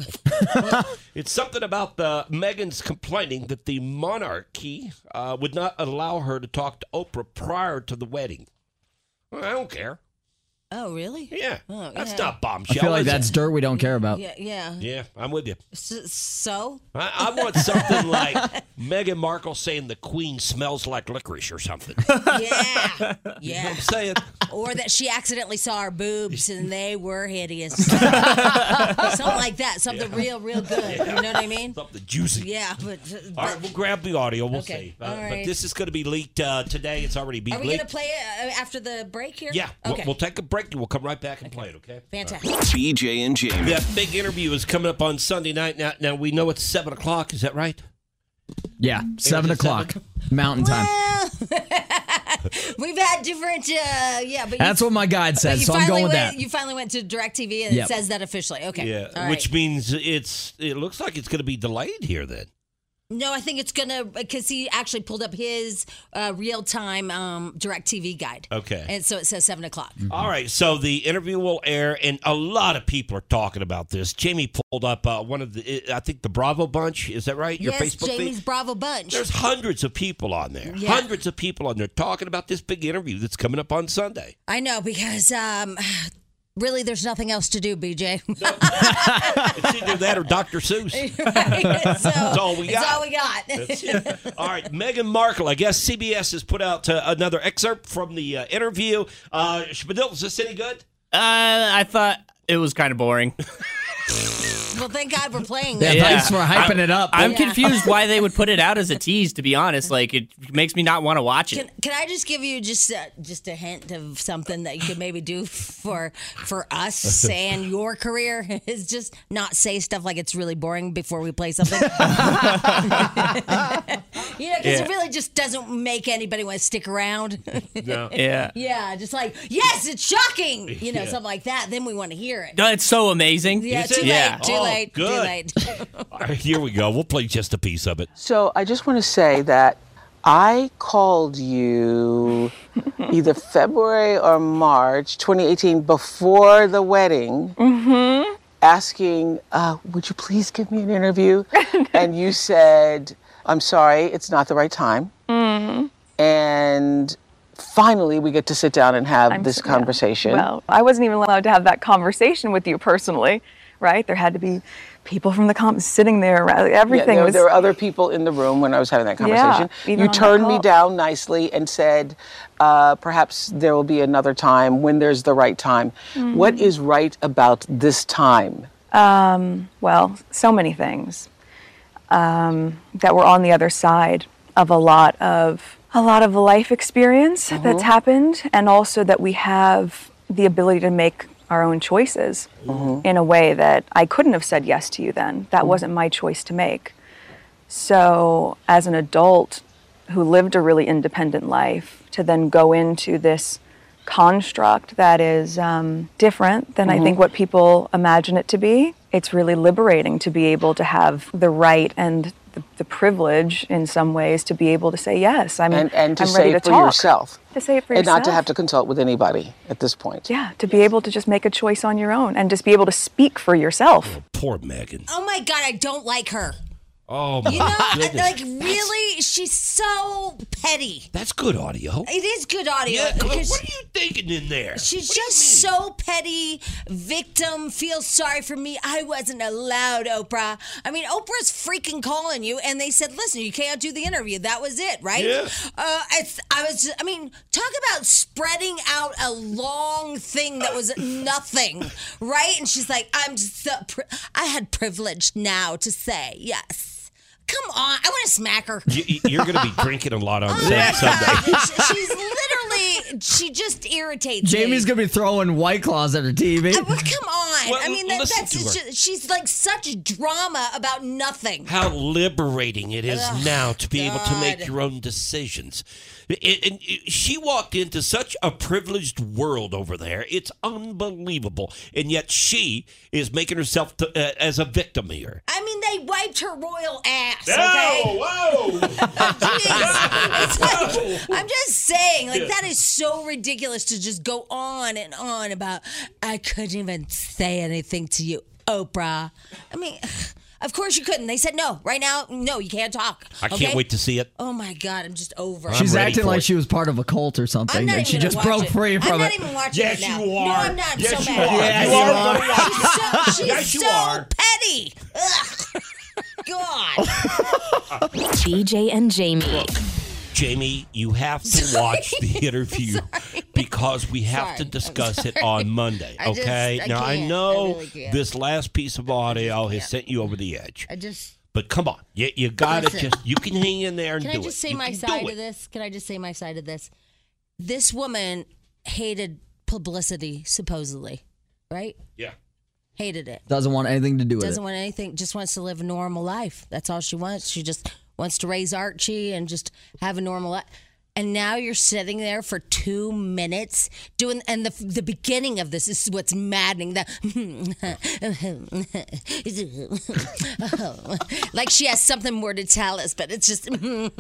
It's something about the Meghan's complaining that the monarchy would not allow her to talk to Oprah prior to the wedding. Well, I don't care. Oh, really? Yeah, Oh, that's yeah. not bombshell. I feel like is it? that's dirt we don't care about. Yeah. Yeah, I'm with you. So? I want something like Meghan Markle saying the Queen smells like licorice or something. Yeah. You know what Yeah. I'm saying? Or that she accidentally saw our boobs and they were hideous. Something like that. Something real good. You know what I mean? Something juicy. Yeah, but All right, we'll grab the audio. We'll Okay, see. all But right. this is going to be leaked today. It's already being are we leaked. going to play it after the break here? Yeah, Okay. we'll take a break and we'll come right back and play it, okay? Fantastic. BJ and Jamie. That big interview is coming up on Sunday night. Now we know it's 7 o'clock. Is that right? Yeah, 7 o'clock Mountain Time. We've had different, but That's what my guide but says, you so I'm finally going with went- that. You finally went to DirecTV and Yep. it says that officially. Okay. Yeah, All right. which means it looks like it's going to be delayed here then. No, I think it's going to, because he actually pulled up his real-time DirecTV guide. Okay. And so it says 7 o'clock. All right, so the interview will air, and a lot of people are talking about this. Jamie pulled up one of I think the Bravo Bunch. Is that right? Your Yes, Facebook Jamie's feed? Bravo Bunch. There's hundreds of people on there. Yeah. Hundreds of people on there talking about this big interview that's coming up on Sunday. I know, because really there's nothing else to do, BJ. It's either that or Dr. Seuss. Right? So, That's all we got. That's all we got. That's it. All right, Meghan Markle. I guess CBS has put out another excerpt from the interview. Schmidl, is this any good? I thought it was kind of boring. Well, thank God we're playing Yeah, this. thanks for hyping it up. I'm Yeah. confused why they would put it out as a tease, to be honest. Like, it makes me not want to watch it. Can I just give you just a hint of something that you could maybe do for us and your career is just not say stuff like it's really boring before we play something. Because it really just doesn't make anybody want to stick around. No. Yeah. Yeah, just like, yes, it's shocking. Yeah. Something like that. Then we want to hear it. No, it's so amazing. Yeah, Is it? too Yeah. late. Too Oh, late. Too good. late. All right, here we go. We'll play just a piece of it. So I just want to say that I called you either February or March 2018 before the wedding, asking, would you please give me an interview? And you said, I'm sorry, it's not the right time. And finally, we get to sit down and have this conversation. Well, I wasn't even allowed to have that conversation with you personally, right? There had to be people from the sitting there. Everything was. There were other people in the room when I was having that conversation. Even You on that turned me call. down nicely and said, perhaps there will be another time when there's the right time. What is right about this time? Well, so many things that were on the other side of a lot of life experience that's happened, and also that we have the ability to make our own choices in a way that I couldn't have said yes to you then. That wasn't my choice to make. So as an adult who lived a really independent life, to then go into this construct that is different than I think what people imagine it to be, it's really liberating to be able to have the right and the privilege in some ways to be able to say yes. And to I'm say ready it to for talk. yourself. To say it for and yourself. not to have to consult with anybody at this point. Yeah, to be able to just make a choice on your own and just be able to speak for yourself. Poor Megan. Oh my God, I don't like her. Oh my You know, goodness. like really, she's so petty. That's good audio. It is good audio. Yeah, come on, because what are you thinking in there? She's just so petty, victim, feels sorry for me. I wasn't allowed, Oprah. I mean, Oprah's freaking calling you, and they said, listen, you can't do the interview. That was it, right? Yeah. Talk about spreading out a long thing that was nothing, right? And she's like, I had privilege now to say yes. Come on, I want to smack her. You're going to be drinking a lot on Sunday. She's literally, she just irritates Jamie's me. going to be throwing White Claws at her TV. Come on. Well, I mean, listen to her. she's like such drama about nothing. How liberating it is Ugh, now to be able to make God. your own decisions. And she walked into such a privileged world over there. It's unbelievable. And yet she is making herself as a victim here. I mean, they wiped her royal ass, okay? Whoa! It's like, I'm just saying, like, that is so ridiculous to just go on and on about, I couldn't even say anything to you, Oprah. I mean, of course you couldn't. They said no. Right now, no, you can't talk. I can't wait to see it. Oh, my God, I'm just over. She's ready acting for like it. she was part of a cult or something, I'm not and she even just gonna watch broke it. free from I'm not it. even watching Yes, it now. you are. No, I'm not. I'm Yes, so you mad. are. Yes, You you are. are. She's Yes, you so are. petty. Ugh. God. BJ and Jamie. Jamie, you have to watch the interview because we have to discuss it on Monday, I just- okay? I Now, I can't. I know really can't. this last piece of audio has sent you over the edge. But come on. You got to Listen. you can hang in there and Can do I just it. say You my can do side it. of this? Can I just say my side of this? This woman hated publicity, supposedly, right? Yeah. Hated it. Doesn't want anything to do with Doesn't it. want anything, just wants to live a normal life. That's all she wants. She just wants to raise Archie and just have a normal life. And now you're sitting there for 2 minutes doing, and the beginning of this is what's maddening. Like she has something more to tell us, but it's just.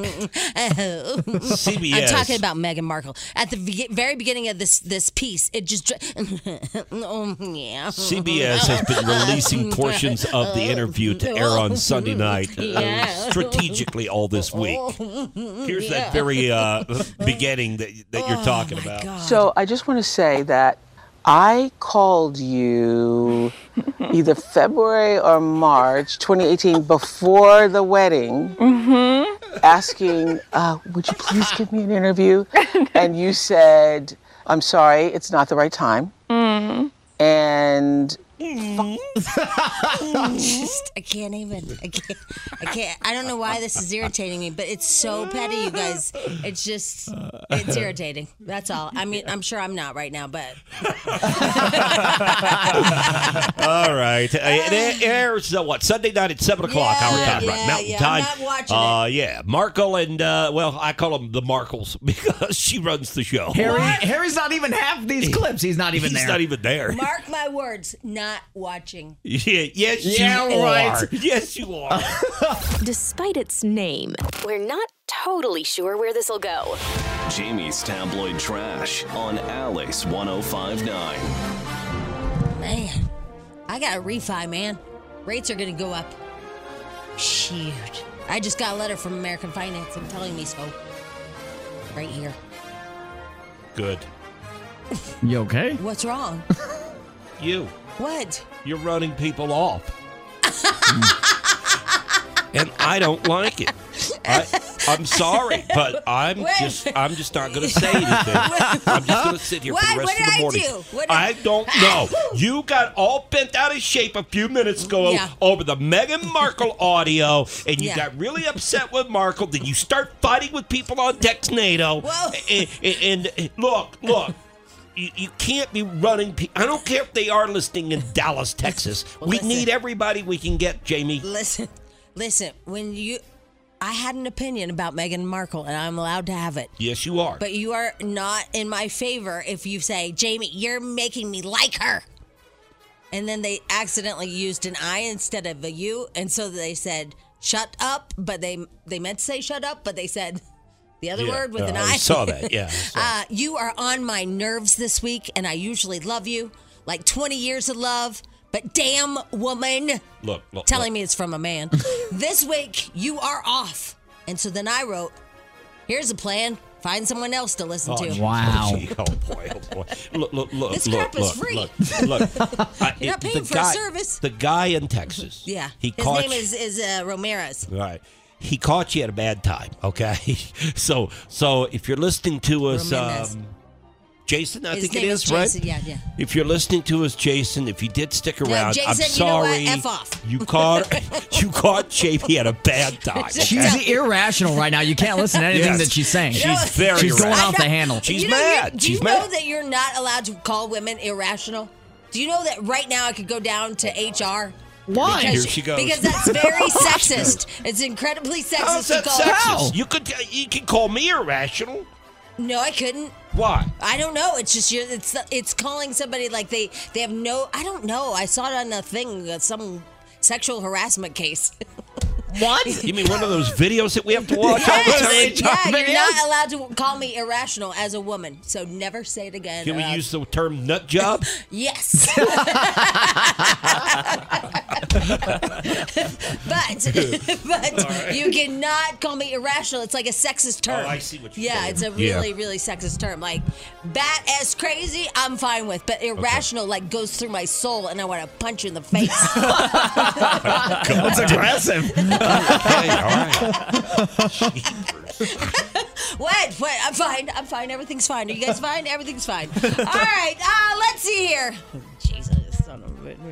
CBS. I'm talking about Meghan Markle. At the very beginning of this piece, it just. Oh, yeah. CBS has been releasing portions of the interview to air on Sunday night strategically all this week. Here's that very beginning that you're talking about. So I just want to say that I called you either February or March 2018 before the wedding, asking, would you please give me an interview? And you said, I'm sorry, it's not the right time. And I can't even. I can't. I don't know why this is irritating me, but it's so petty, you guys. It's irritating. That's all. I mean, I'm sure I'm not right now, but. All right. It airs, Sunday night at 7 o'clock our time, right? Mountain time. I'm not watching it. Yeah. Markle and, I call them the Markles because she runs the show. Harry's not even half these clips. He's not even there. He's not even there. Mark my words, not not watching. Yeah, yes, you right. are. Yes, you are. Despite its name, we're not totally sure where this will go. Jamie's tabloid trash on Alice 105.9. Man, I got a refi, man. Rates are going to go up. Shoot. I just got a letter from American Financing telling me so. Right here. Good. You okay? What's wrong? You. What? You're running people off. And I don't like it. I'm sorry, but I'm just not going to say anything. I'm just going to sit here for the rest of the morning. I don't know. You got all bent out of shape a few minutes ago over the Meghan Markle audio, and you got really upset with Markle. Then you start fighting with people on Texnado. And look. You can't be running. I don't care if they are listening in Dallas, Texas. We need everybody we can get, Jamie. Listen. I had an opinion about Meghan Markle, and I'm allowed to have it. Yes, you are. But you are not in my favor if you say, Jamie, you're making me like her. And then they accidentally used an I instead of a U, and so they said, shut up, but they meant to say shut up, but they said the other word with an I. I saw that, yeah. You are on my nerves this week, and I usually love you, like 20 years of love. But damn, woman, telling me it's from a man. This week, you are off. And so then I wrote, here's a plan. Find someone else to listen to. Wow. Oh, boy. Look. This crap is free. Look. You're not paying for a service. The guy in Texas. Yeah. His name is Ramirez. Right. He caught you at a bad time, okay? So if you're listening to us... Jason, I think it is, right? Jason, yeah. If you're listening to us, Jason, if you did stick around, Jason, I'm sorry. You know what? F off. You caught Jamie at a bad time. Okay? She's irrational right now. You can't listen to anything that she's saying. She's going off the handle. She's mad. Do you know that you're not allowed to call women irrational? Do you know that right now I could go down to HR? Why? Here she goes. Because that's very sexist. It's incredibly sexist. How's that to call sexist? You can call me irrational. No, I couldn't. Why? I don't know. It's just it's calling somebody like they have no. I don't know. I saw it on a thing, some sexual harassment case. What? You mean one of those videos that we have to watch all the time? Yeah, you're not allowed to call me irrational as a woman. So never say it again. Can we use the term nut job? Yes. But you cannot call me irrational. It's like a sexist term. Oh, I see what you're saying. Yeah, it's a really sexist term. Like bat as crazy, I'm fine with, but irrational like goes through my soul, and I want to punch you in the face. That's aggressive. Okay, all right. What? I'm fine. Everything's fine. Are you guys fine? Everything's fine. All right. Let's see here. Jesus, son of a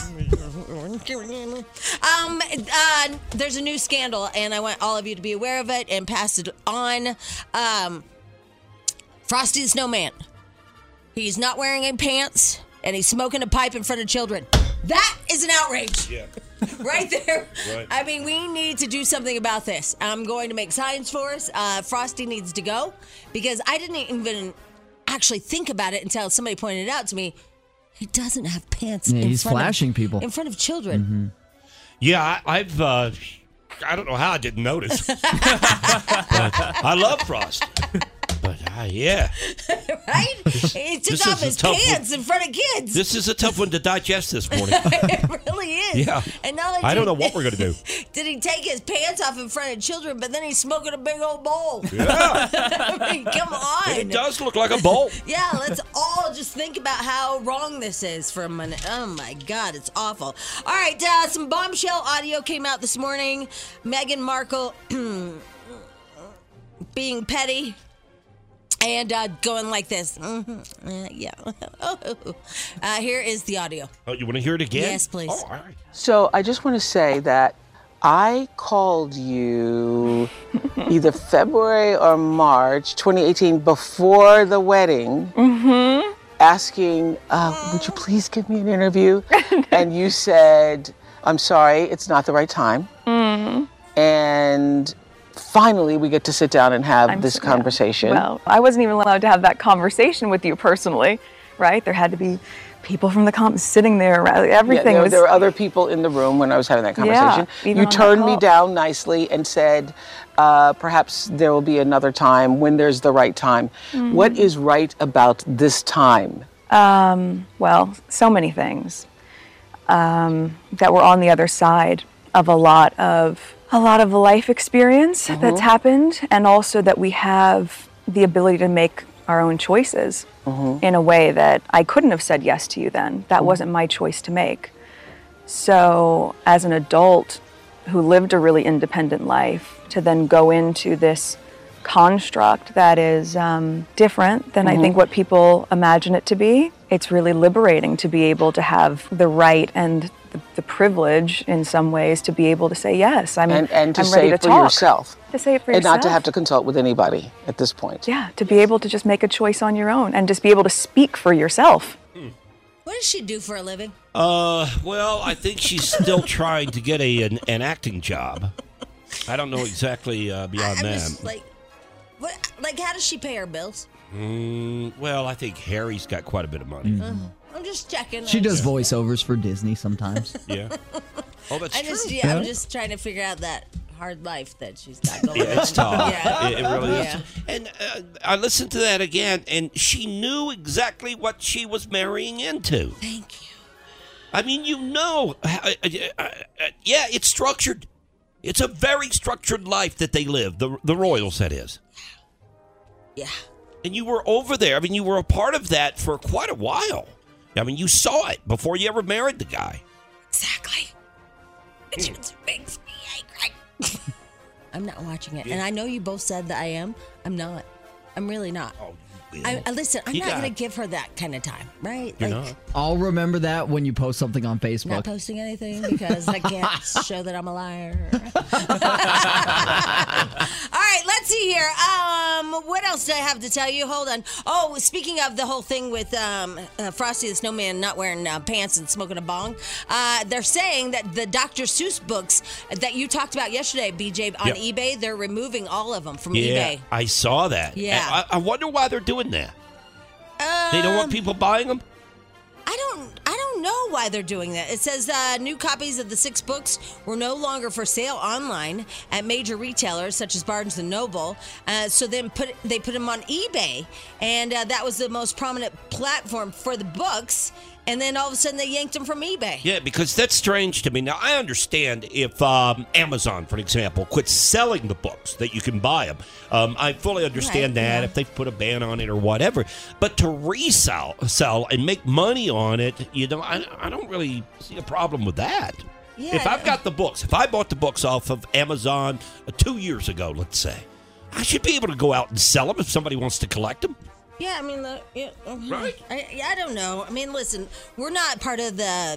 bitch. There's a new scandal, and I want all of you to be aware of it and pass it on. Frosty the Snowman. He's not wearing any pants, and he's smoking a pipe in front of children. That is an outrage. Yeah. Right there. Right. I mean, we need to do something about this. I'm going to make signs for us. Frosty needs to go because I didn't even actually think about it until somebody pointed it out to me. He doesn't have pants. Yeah, he's flashing people in front of children. Mm-hmm. Yeah, I've. I don't know how I didn't notice. But I love Frost. But yeah. Right? He took off his pants in front of kids. This is a tough one to digest this morning. It really is. Yeah. And not only I don't know what we're going to do. Did he take his pants off in front of children, but then he's smoking a big old bowl? Yeah. I mean, come on. It does look like a bowl. Yeah, let's all just think about how wrong this is for a minute. Oh, my God, it's awful. All right, some bombshell audio came out this morning. Meghan Markle being petty. And going like this. Yeah. Here is the audio. Oh, you want to hear it again? Yes, please. Oh, all right. So I just want to say that I called you either February or March 2018 before the wedding, asking, would you please give me an interview? And you said, I'm sorry, it's not the right time. And finally, we get to sit down and have this conversation. Well, I wasn't even allowed to have that conversation with you personally. right? There had to be people from the comments sitting there. Everything there, was. there were other people in the room when I was having that conversation. even You on that turned me call. down nicely and said, perhaps there will be another time when there's the right time. Mhm. What is right about this time? Well, so many things that we're on the other side of a lot of life experience that's happened, and also that we have the ability to make our own choices in a way that I couldn't have said yes to you then. That wasn't my choice to make. So as an adult who lived a really independent life, to then go into this construct that is different than I think what people imagine it to be, it's really liberating to be able to have the right and the privilege in some ways to be able to say yes. And to I'm say ready to it for talk. yourself. To say it for And yourself. not to have to consult with anybody at this point. Yeah, to be able to just make a choice on your own and just be able to speak for yourself. What does she do for a living? Well, I think she's still trying to get an acting job. I don't know exactly beyond I'm that. just like, how does she pay her bills? Well, I think Harry's got quite a bit of money. I'm just checking. She does voiceovers for Disney sometimes. Yeah. Oh, that's I true. just, yeah, I'm just trying to figure out that hard life that she's got going on. Yeah, it's tough. Yeah. It really Yeah. is. And I listened to that again, and she knew exactly what she was marrying into. Thank you. I mean, yeah, it's structured. It's a very structured life that they live, the royals, that is. Yeah. And you were over there. I mean, you were a part of that for quite a while. I mean, you saw it before you ever married the guy. Exactly. It just makes me angry. I'm not watching it. And I know you both said that I am. I'm not. I'm really not. Oh, listen, I'm You not got going it. to give her that kind of time, right? You're not. I'll remember that when you post something on Facebook. Not posting anything because I can't show that I'm a liar. All right, let's see here. What else do I have to tell you? Hold on. Oh, speaking of the whole thing with Frosty the Snowman not wearing pants and smoking a bong, they're saying that the Dr. Seuss books that you talked about yesterday, BJ, on Yep. eBay, they're removing all of them from Yeah, eBay. I saw that. Yeah. I wonder why they're doing that. They don't want people buying them? I don't know why they're doing that. It says new copies of the 6 books were no longer for sale online at major retailers such as Barnes and Noble. So then they put them on eBay, and that was the most prominent platform for the books. And then all of a sudden they yanked them from eBay. Yeah, because that's strange to me. Now, I understand if Amazon, for example, quits selling the books, that you can buy them. I fully understand Right, that yeah. if they put a ban on it or whatever. But to sell and make money on it, I don't really see a problem with that. Yeah, if I've got the books, if I bought the books off of Amazon 2 years ago, let's say, I should be able to go out and sell them if somebody wants to collect them. Yeah, I mean, right? I don't know. I mean, listen, we're not part of the.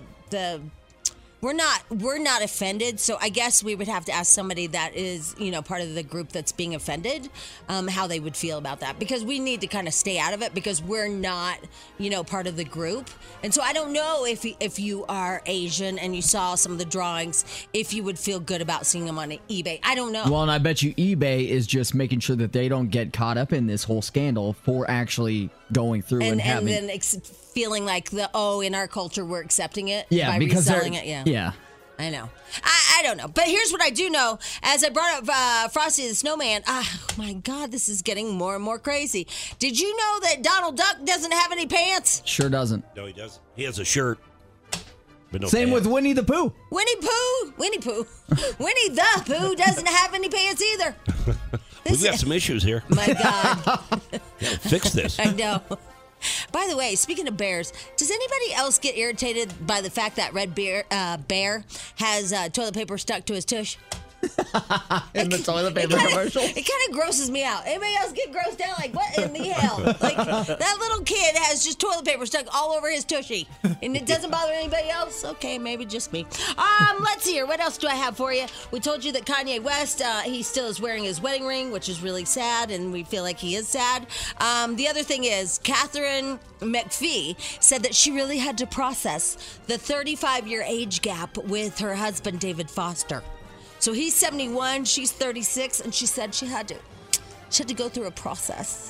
We're not offended, so I guess we would have to ask somebody that is, part of the group that's being offended, how they would feel about that, because we need to kind of stay out of it because we're not, part of the group, and so I don't know if you are Asian and you saw some of the drawings, if you would feel good about seeing them on eBay. I don't know. Well, and I bet you eBay is just making sure that they don't get caught up in this whole scandal for actually going through and having. And then feeling like in our culture we're accepting it Yeah, by because they're- reselling it. yeah. I know. I don't know. But here's what I do know. As I brought up Frosty the Snowman, my God, this is getting more and more crazy. Did you know that Donald Duck doesn't have any pants? Sure doesn't. No, he doesn't. He has a shirt. But no Same pants. with Winnie the Pooh. Winnie the Pooh doesn't have any pants either. We've got some issues here. My God. Gotta fix this. I know. By the way, speaking of bears, does anybody else get irritated by the fact that Red Bear has toilet paper stuck to his tush? In the toilet paper commercial? It kind of grosses me out. Anybody else get grossed out? Like, what in the hell? Like, that little kid has just toilet paper stuck all over his tushy. And it doesn't bother anybody else? Okay, maybe just me. Let's see here. What else do I have for you? We told you that Kanye West, he still is wearing his wedding ring, which is really sad, and we feel like he is sad. The other thing is, Catherine McPhee said that she really had to process the 35-year age gap with her husband, David Foster. So he's 71, she's 36, and she said she had to go through a process.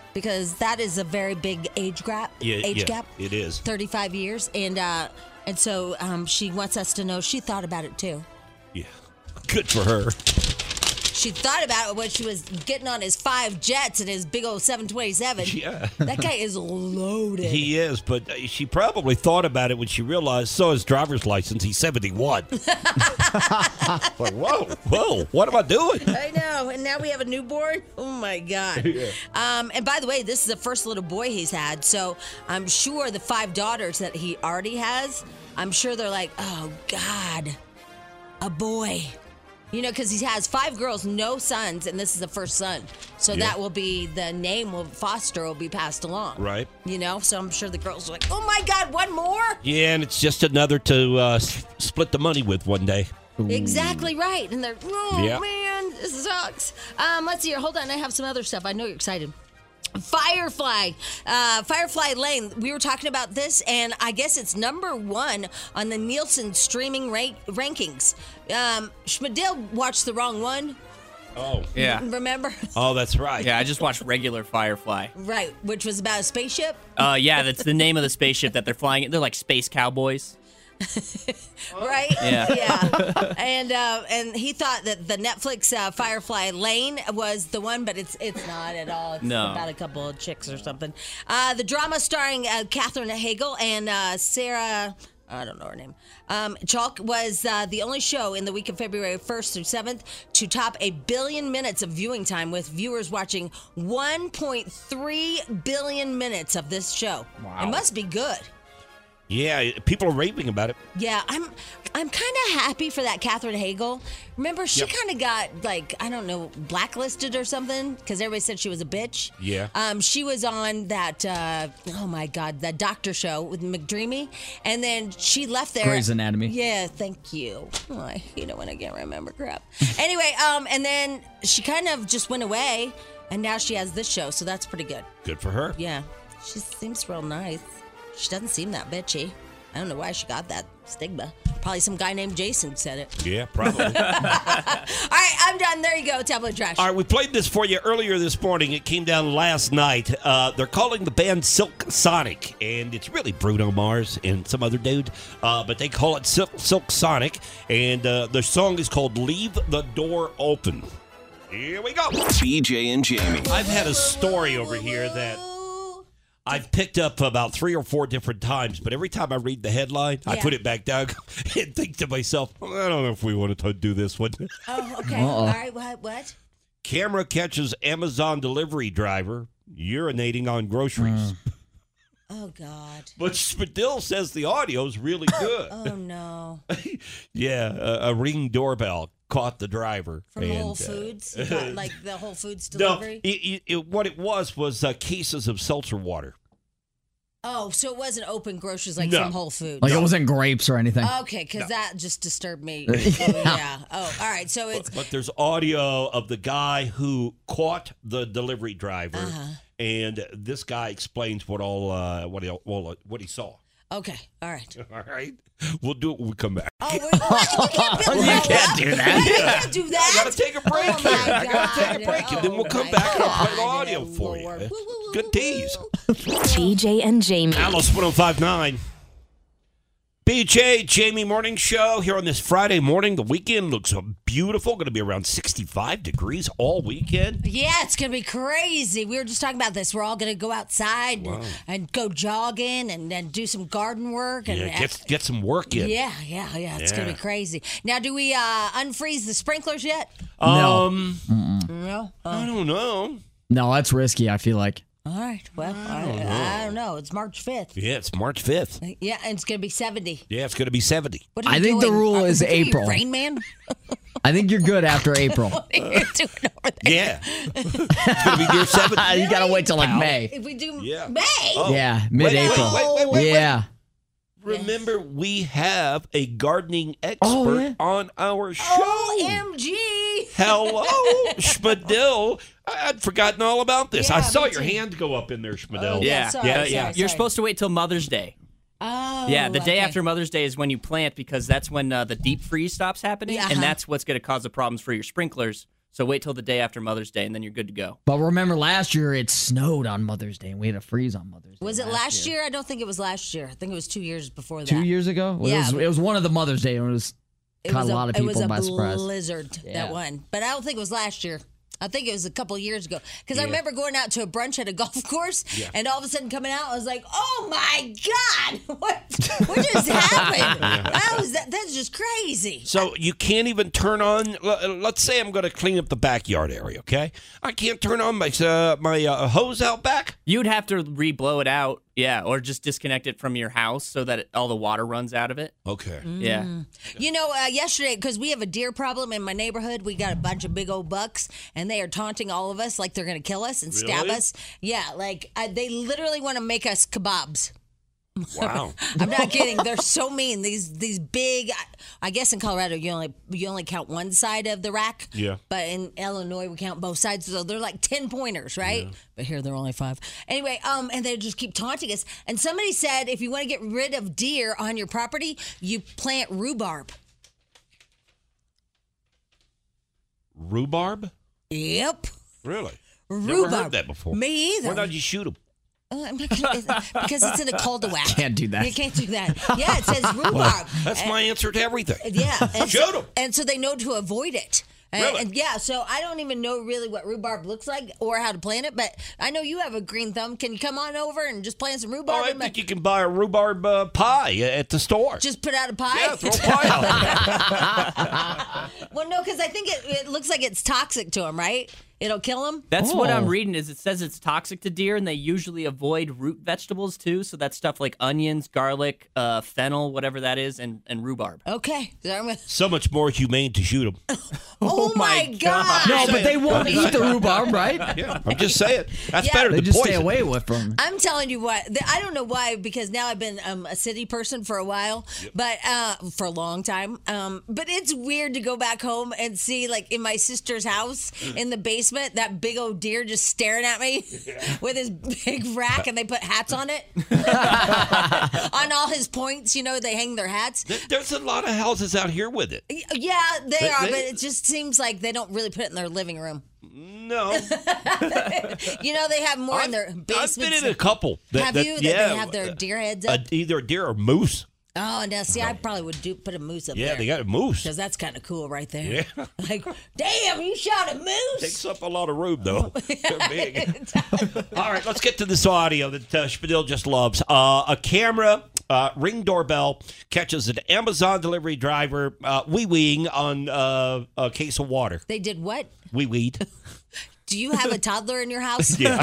because that is a very big age gap. Gap. It is. 35 years, and so she wants us to know she thought about it too. Yeah, good for her. She thought about it when she was getting on his 5 jets and his big old 727. Yeah. That guy is loaded. He is, but she probably thought about it when she realized, so his driver's license, he's 71. Like, whoa, what am I doing? I know, and now we have a newborn. Oh my God! Yeah. And by the way, this is the first little boy he's had, so I'm sure the 5 daughters that he already has, I'm sure they're like, oh God, a boy. You know, because he has 5 girls, no sons, and this is the first son. So that will be the name of Foster will be passed along. Right. You know, so I'm sure the girls are like, oh my God, one more? Yeah, and it's just another to split the money with one day. Exactly right. And they're, Yeah. man, this sucks. Let's see here. Hold on. I have some other stuff. I know you're excited. Firefly Lane. We were talking about this, and I guess it's number 1 on the Nielsen streaming rankings. Schmidl watched the wrong one. Oh. Yeah. Remember? Oh, that's right. Yeah, I just watched regular Firefly. Right, which was about a spaceship. Yeah, that's the name of the spaceship that they're flying in. They're like space cowboys. Right? Yeah. And he thought that the Netflix Firefly Lane was the one, but it's not at all. It's about a couple of chicks or something. The drama starring Katherine Heigl and Sarah, I don't know her name, Chalk, was the only show in the week of February 1st through 7th to top 1 billion minutes of viewing time, with viewers watching 1.3 billion minutes of this show. Wow. It must be good. Yeah, people are raving about it. Yeah, I'm kind of happy for that Katherine Heigl. Remember, she kind of got, like, I don't know, blacklisted or something because everybody said she was a bitch. Yeah. She was on that, oh my God, that doctor show with McDreamy, and then she left there. Grey's Anatomy. Yeah, thank you. Oh, I hate it when I can't remember crap. Anyway, and then she kind of just went away, and now she has this show, so that's pretty good. Good for her. Yeah, she seems real nice. She doesn't seem that bitchy. I don't know why she got that stigma. Probably some guy named Jason said it. Yeah, probably. All right, I'm done. There you go. Tablet trash. All right, we played this for you earlier this morning. It came down last night. They're calling the band Silk Sonic, and it's really Bruno Mars and some other dude, but they call it Silk Sonic, and the song is called Leave the Door Open. Here we go. BJ and Jamie. I've had a story over here that I've picked up about 3 or 4 different times, but every time I read the headline, I put it back down and think to myself, I don't know if we want to do this one. Oh, okay. All right. What? Camera catches Amazon delivery driver urinating on groceries. Oh, God. But Spadil says the audio's really good. Oh, no. Yeah, a Ring doorbell caught the driver. From Whole Foods? You got, like, the Whole Foods delivery? No, what it was cases of seltzer water. Oh, so it wasn't open groceries like No. from Whole Foods? Like it wasn't grapes or anything. Okay, because that just disturbed me. Yeah. Oh, all right. So it's... But there's audio of the guy who caught the delivery driver, and this guy explains what he saw. Okay, all right. All right. We'll do it when we come back. Oh, you can't build You that can't up. do that. You can't do that. I gotta take a break Oh, my here. I gotta take a God. break, and then we'll come Oh, back and I'll my play the God. audio for you. Lord. It's good tease. BJ and Jamie. Alice 1059. BJ, Jamie Morning Show here on this Friday morning. The weekend looks beautiful. Going to be around 65 degrees all weekend. Yeah, it's going to be crazy. We were just talking about this. We're all going to go outside and go jogging and do some garden work. And Yeah, get some work in. Yeah. It's going to be crazy. Now, do we unfreeze the sprinklers yet? No. No. I don't know. No, that's risky, I feel like. All right. Well, I don't know. It's March 5th. Yeah, it's March 5th. Yeah, and it's going to be 70. Yeah, it's going to be 70. What are I you think the doing? rule is What are you, April. Rain Man? I think you're good after April. What are you doing over there? Yeah. It's going to be near 70. You got to wait till like May. If we do Yeah. May? Oh. Yeah, mid-April. Wait. Yeah. Remember, we have a gardening expert on our show. OMG. Hello, Schmidl. I'd forgotten all about this. Yeah, I saw me your too. hand go up in there, Schmidl. Oh, Yeah. sorry. You're supposed to wait till Mother's Day. Oh. Yeah, the day okay. after Mother's Day is when you plant because that's when the deep freeze stops happening, Yeah, and that's what's going to cause the problems for your sprinklers. So wait till the day after Mother's Day, and then you're good to go. But remember, last year it snowed on Mother's Day, and we had a freeze on Mother's Day. Was it last year? I don't think it was last year. I think it was 2 years before that. 2 years ago? Well, Yeah. It was one of the Mother's Day, and it was caught a lot of people by surprise. It was a blizzard, that one. But I don't think it was last year. I think it was a couple of years ago. Because I remember going out to a brunch at a golf course, and all of a sudden coming out, I was like, oh my God, what just happened? That's just crazy. So you can't even turn on, let's say I'm going to clean up the backyard area, okay? I can't turn on my hose out back? You'd have to re-blow it out, yeah, or just disconnect it from your house so that all the water runs out of it. Okay. Yeah. You know, yesterday, because we have a deer problem in my neighborhood, we got a bunch of big old bucks, and they are taunting all of us like they're going to kill us and stab Really? us. Yeah, like they literally want to make us kebabs. Wow. I'm not kidding. They're so mean. These big. I guess in Colorado you only count one side of the rack. Yeah. But in Illinois we count both sides, so they're like 10 pointers, right? Yeah. But here they're only 5. Anyway, and they just keep taunting us. And somebody said if you want to get rid of deer on your property, you plant rhubarb. Rhubarb? Yep. Really? Rhubarb. Never heard that before. Me either. Why don't you shoot them? Because it's in a cul-de-sac. Can't do that. You can't do that. Yeah, it says rhubarb. Well, that's my answer to everything. Yeah. And Shoot them. And so they know to avoid it. Really? And yeah, so I don't even know really what rhubarb looks like or how to plant it, but I know you have a green thumb. Can you come on over and just plant some rhubarb? I think you can buy a rhubarb pie at the store. Just put out a pie? Yeah, throw a pie out. Well, no, because I think it looks like it's toxic to them, right? It'll kill them? That's what I'm reading is it says it's toxic to deer, and they usually avoid root vegetables, too. So that's stuff like onions, garlic, fennel, whatever that is, and rhubarb. Okay. So much more humane to shoot them. Oh, my God. No, but they won't eat the rhubarb, right? Yeah, I'm just saying. That's Yeah. better They than just poison. stay away with them. I'm telling you what, I don't know why, because now I've been a city person for a while, but for a long time. But it's weird to go back home and see, like, in my sister's house, in the basement, that big old deer just staring at me with his big rack, and they put hats on it. On all his points, they hang their hats. There's a lot of houses out here with it. Yeah, they are, but it just seems like they don't really put it in their living room. No. They have more in their basements. I've been in a couple. Have you? That they have their deer heads up? Either a deer or moose. Oh, now see, I probably would put a moose up there. Yeah, they got a moose. Because that's kind of cool right there. Yeah. Like, damn, you shot a moose. Takes up a lot of room, though. They're big. All right, let's get to this audio that Spadil just loves. A camera, Ring doorbell, catches an Amazon delivery driver wee-weeing on a case of water. They did what? Wee-weed. Do you have a toddler in your house? Yeah.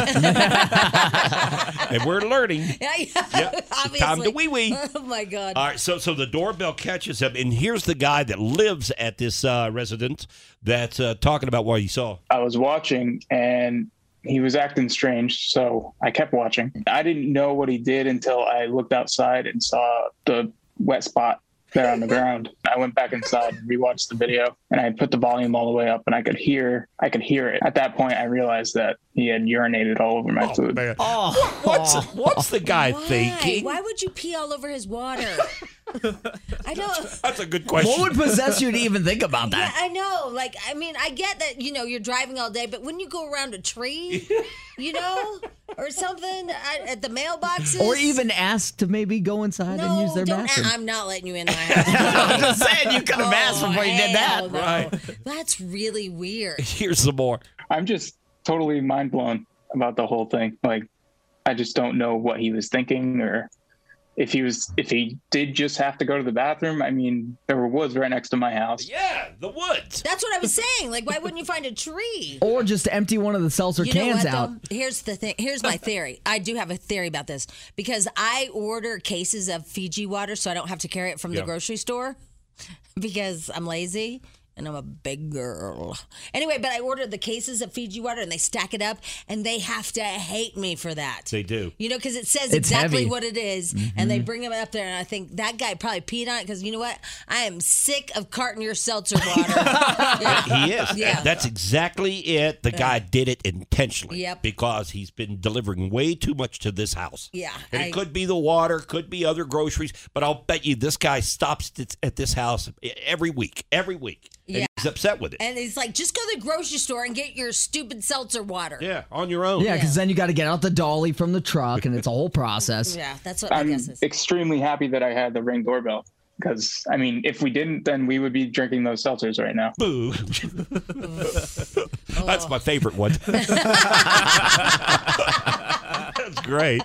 And we're learning. Yeah, obviously. Time to wee-wee. Oh, my God. All right, so the doorbell catches him, and here's the guy that lives at this residence that's talking about what he saw. I was watching, and he was acting strange, so I kept watching. I didn't know what he did until I looked outside and saw the wet spot there on the ground. I went back inside and rewatched the video, and I put the volume all the way up, and I could hear it. At that point, I realized that he had urinated all over my food. Man. What's the guy thinking? Why would you pee all over his water? I don't. That's a good question. What would possess you to even think about that? Yeah, I know. Like, I mean, I get that, you're driving all day, but when you go around a tree, or something at the mailboxes. Or even ask to maybe go inside and use their bathroom. I'm not letting you in my house. I'm just saying, you could have asked before you did that. No. Right. That's really weird. Here's some more. I'm just totally mind blown about the whole thing. Like, I just don't know what he was thinking, or if he did just have to go to the bathroom. I mean, there were woods right next to my house. Yeah, the woods. That's what I was saying. Like, why wouldn't you find a tree? Or just empty one of the seltzer cans out. Though? Here's the thing. Here's my theory. I do have a theory about this because I order cases of Fiji water so I don't have to carry it from the grocery store because I'm lazy. And I'm a big girl. Anyway, but I ordered the cases of Fiji water, and they stack it up, and they have to hate me for that. They do. Because it says It's exactly heavy. what it is, and they bring them up there, and I think that guy probably peed on it because you know what? I am sick of carting your seltzer water. He is. Yeah. That's exactly it. The guy did it intentionally. Yep. Because he's been delivering way too much to this house. Yeah. And it could be the water, could be other groceries, but I'll bet you this guy stops at this house every week. Every week. Yeah. He's upset with it. And he's like, just go to the grocery store and get your stupid seltzer water. Yeah, on your own. Yeah, because then you got to get out the dolly from the truck, and it's a whole process. Yeah, that's what my I'm guess is. extremely happy that I had the Ring doorbell. Because, I mean, if we didn't, then we would be drinking those seltzers right now. Boo. That's my favorite one. That's great.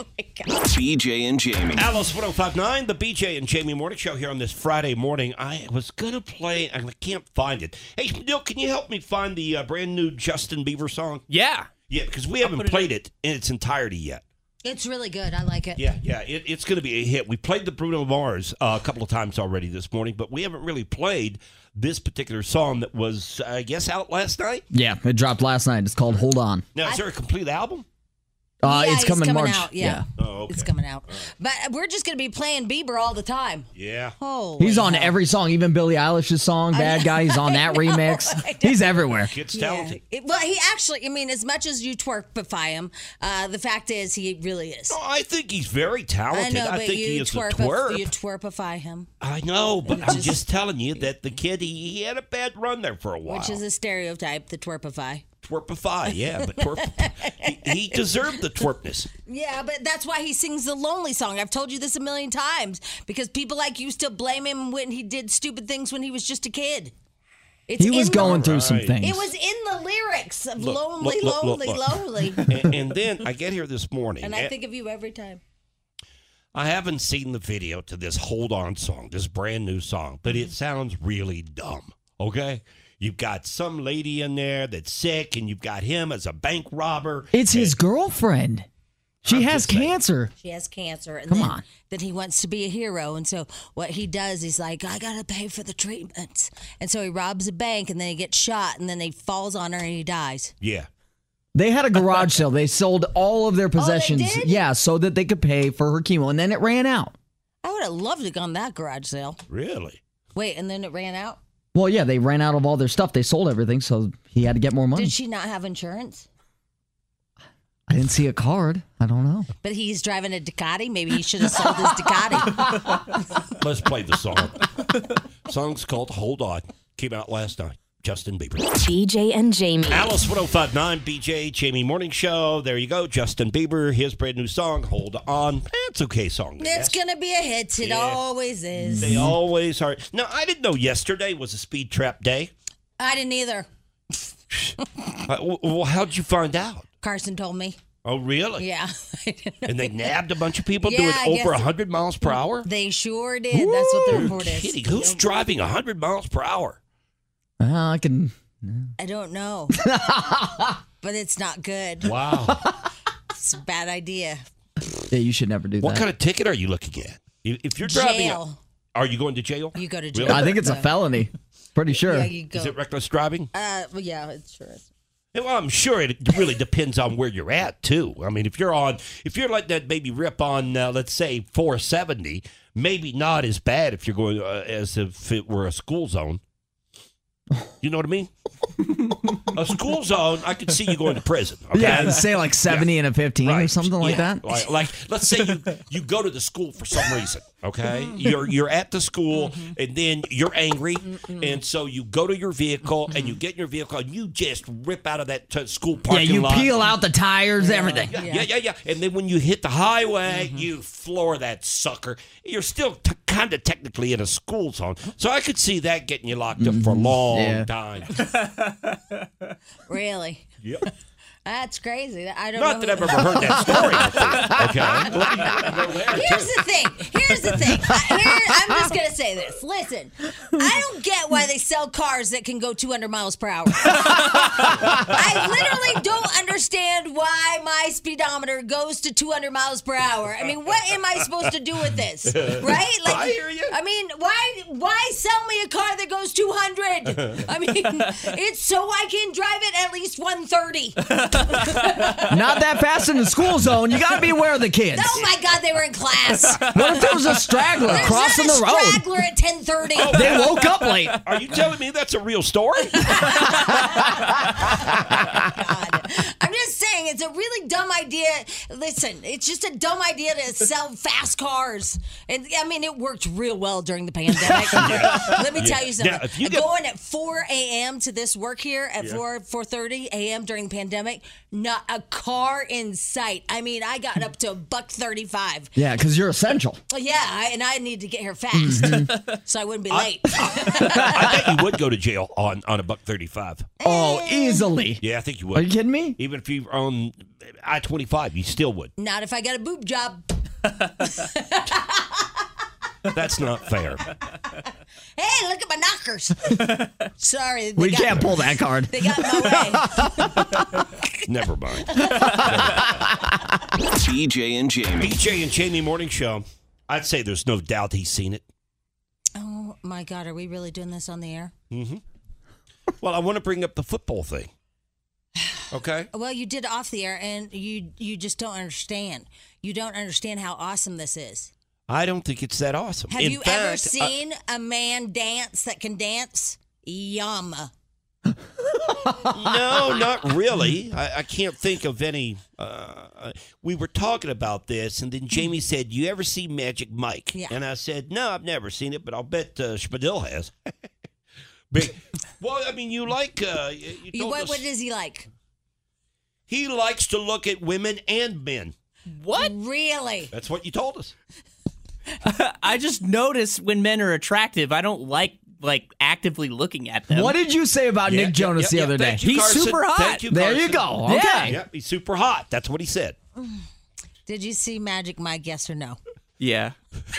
BJ and Jamie. Alice 1059, the BJ and Jamie Morning Show here on this Friday morning. I was going to play, and I can't find it. Hey, Neil, can you help me find the brand new Justin Bieber song? Yeah. Yeah, because we haven't played it in its entirety yet. It's really good. I like it. Yeah, it's going to be a hit. We played the Bruno Mars a couple of times already this morning, but we haven't really played this particular song that was, I guess, out last night. Yeah, it dropped last night. It's called Hold On. Now, is there a complete album? It's coming March. out. Yeah. Oh, okay. It's coming out. But we're just going to be playing Bieber all the time. Yeah. Holy He's on hell. every song, even Billie Eilish's song, Bad Guy. He's on that remix. He's everywhere. Kid's talented. Well, he actually, I mean, as much as you twerpify him, the fact is he really is. No, I think he's very talented. I know, but think you he is a twerp. twerp. You twerpify him. I know, but I'm just telling you that the kid, he had a bad run there for a while. Which is a stereotype, the twerpify. Twerpify, yeah, but he deserved the twerpness. Yeah, but that's why he sings the Lonely song. I've told you this a million times because people like you still blame him when he did stupid things when he was just a kid. He was going through some things. It was in the lyrics of Look, Lonely, look, Lonely, look. Lonely. And then I get here this morning. And I think of you every time. I haven't seen the video to this Hold On song, this brand new song, but it sounds really dumb, okay? You've got some lady in there that's sick, and you've got him as a bank robber. It's his girlfriend. She has cancer. She has cancer. And Come then, on. Then he wants to be a hero. And so what he does, he's like, I got to pay for the treatments. And so he robs a bank, and then he gets shot, and then he falls on her, and he dies. Yeah. They had a garage sale. They sold all of their possessions. did? Yeah, so that they could pay for her chemo, and then it ran out. I would have loved to have gone that garage sale. Really? Wait, and then it ran out? Well, yeah, they ran out of all their stuff. They sold everything, so he had to get more money. Did she not have insurance? I didn't see a card. I don't know. But he's driving a Ducati. Maybe he should have sold his Ducati. Let's play the song. Song's called Hold On. Came out last night. Justin Bieber. BJ and Jamie. Alice 1059, BJ, Jamie Morning Show. There you go. Justin Bieber, his brand new song, Hold On. It's okay song. I It's guess. going to be a hit. It always is. They always are. Now, I didn't know yesterday was a speed trap day. I didn't either. Well, how'd you find out? Carson told me. Oh, really? Yeah. And they nabbed a bunch of people Yeah, doing I over guess. 100 miles per hour? They sure did. That's what the report is. Kidding. Who's driving 100 miles per hour? I can. I don't know. But it's not good. Wow. It's a bad idea. Yeah, you should never do What that. kind of ticket are you looking at? If you're driving, Jail. are you going to jail? You go to jail. Really? I think it's a felony. Pretty sure. Yeah, you go. Is it reckless driving? Well, yeah, it sure is. Well, I'm sure it really depends on where you're at too. I mean, if you're like that baby rip on, let's say 470, maybe not as bad if you're going as if it were a school zone. You know what I mean? A school zone, I could see you going to prison. Okay? Yeah, say like 70 and a 15 or something like that. Like let's say you go to the school for some reason, okay? You're at the school and then you're angry, and so you go to your vehicle and you get in your vehicle and you just rip out of that school parking lot. Yeah, you peel out the tires, everything. Yeah. And then when you hit the highway, you floor that sucker. You're still kind of technically in a school zone. So I could see that getting you locked up for a long time. Really? Yep. That's crazy. I don't Not know. that I've ever heard that story before, okay? Here's the thing. I'm just going to say this. Listen, I don't get why they sell cars that can go 200 miles per hour. I literally don't understand why my speedometer goes to 200 miles per hour. I mean, what am I supposed to do with this? Right? Like, I hear you. I mean, why sell me a car that goes 200? I mean, it's so I can drive it at least 130. Not that fast in the school zone. You got to be aware of the kids. Oh my God, they were in class. What if there was straggler There's crossing not the a road. straggler at 10:30. They woke up late. Are you telling me that's a real story? I'm just saying, it's a really dumb idea. Listen, it's just a dumb idea to sell fast cars. And I mean, it worked real well during the pandemic. Let me tell you something. Yeah, if you get- Going at 4 a.m. to this work here at 4:30 a.m. during the pandemic, not a car in sight. I mean, I got up to $1.35. Yeah, because you're essential. Yeah, and I need to get here fast, so I wouldn't be late. I bet you would go to jail on $1.35. Oh, easily. Yeah, I think you would. Are you kidding me? Even if you were on I-25, you still would. Not if I got a boob job. That's not fair. Hey, look at my knockers. Sorry. We can't pull that card. They got in my way. Never mind. BJ and Jamie. BJ and Jamie Morning Show. I'd say there's no doubt he's seen it. Oh, my God. Are we really doing this on the air? Mm-hmm. Well, I want to bring up the football thing. Okay? Well, you did off the air, and you just don't understand. You don't understand how awesome this is. I don't think it's that awesome. Have In you fact, ever seen a man dance that can dance? Yum. No, not really. I can't think of any. We were talking about this, and then Jamie said, "You ever see Magic Mike?" Yeah. And I said, "No, I've never seen it, but I'll bet Spadil has." Well, I mean, you like. You told us What does he like? he likes to look at women and men. What? Really? That's what you told us. I just notice when men are attractive, I don't like actively looking at them. What did you say about Nick Jonas the other day? Thank you, He's Carson. super hot. Thank you, There you Carson. go. Okay. Yeah. Yep, he's super hot. That's what he said. Did you see Magic Mike, yes or no? Yeah.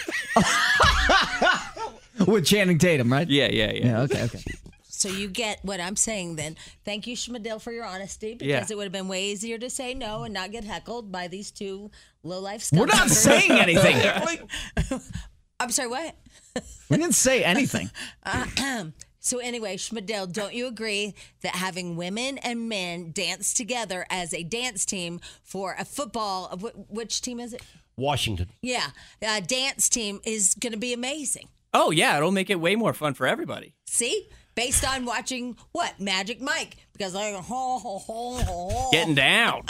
With Channing Tatum, right? Yeah. Yeah, okay. So you get what I'm saying then. Thank you, Schmidl, for your honesty, because Yeah. it would have been way easier to say no and not get heckled by these two low-life We're not scumbaggers. saying anything. I'm sorry, what? We didn't say anything. So anyway, Schmidl, don't you agree that having women and men dance together as a dance team for a football, which team is it? Washington. Yeah, a dance team is going to be amazing. Oh, yeah. It'll make it way more fun for everybody. See? Based on watching what? Magic Mike. Because I Getting down.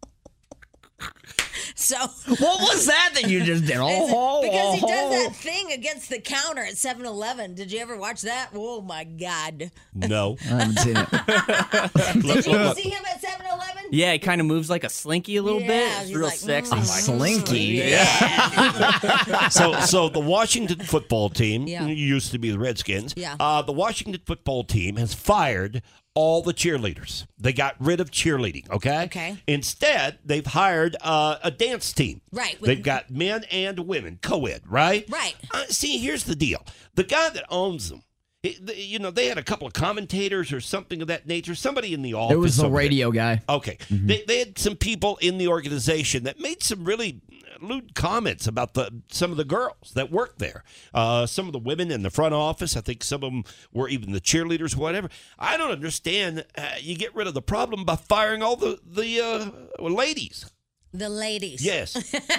So what was that you just did? Because he does that thing against the counter at 7-Eleven. Did you ever watch that? Oh my God. No. I haven't seen it. Did you see him at 7-Eleven? Yeah, he kind of moves like a slinky a little bit. It's he's real like, sexy. A slinky. So the Washington football team Yeah. used to be the Redskins. Yeah. The Washington football team has fired all the cheerleaders. They got rid of cheerleading, okay? Okay. Instead, they've hired a dance team. Right. They've got men and women, co-ed, right? Right. See, here's the deal. The guy that owns them, they had a couple of commentators or something of that nature. Somebody in the office. It was the over there. radio guy. Okay. They had some people in the organization that made some really lewd comments about some of the girls that worked there. Some of the women in the front office. I think some of them were even the cheerleaders, whatever. I don't understand. You get rid of the problem by firing all the ladies. The ladies. Yes.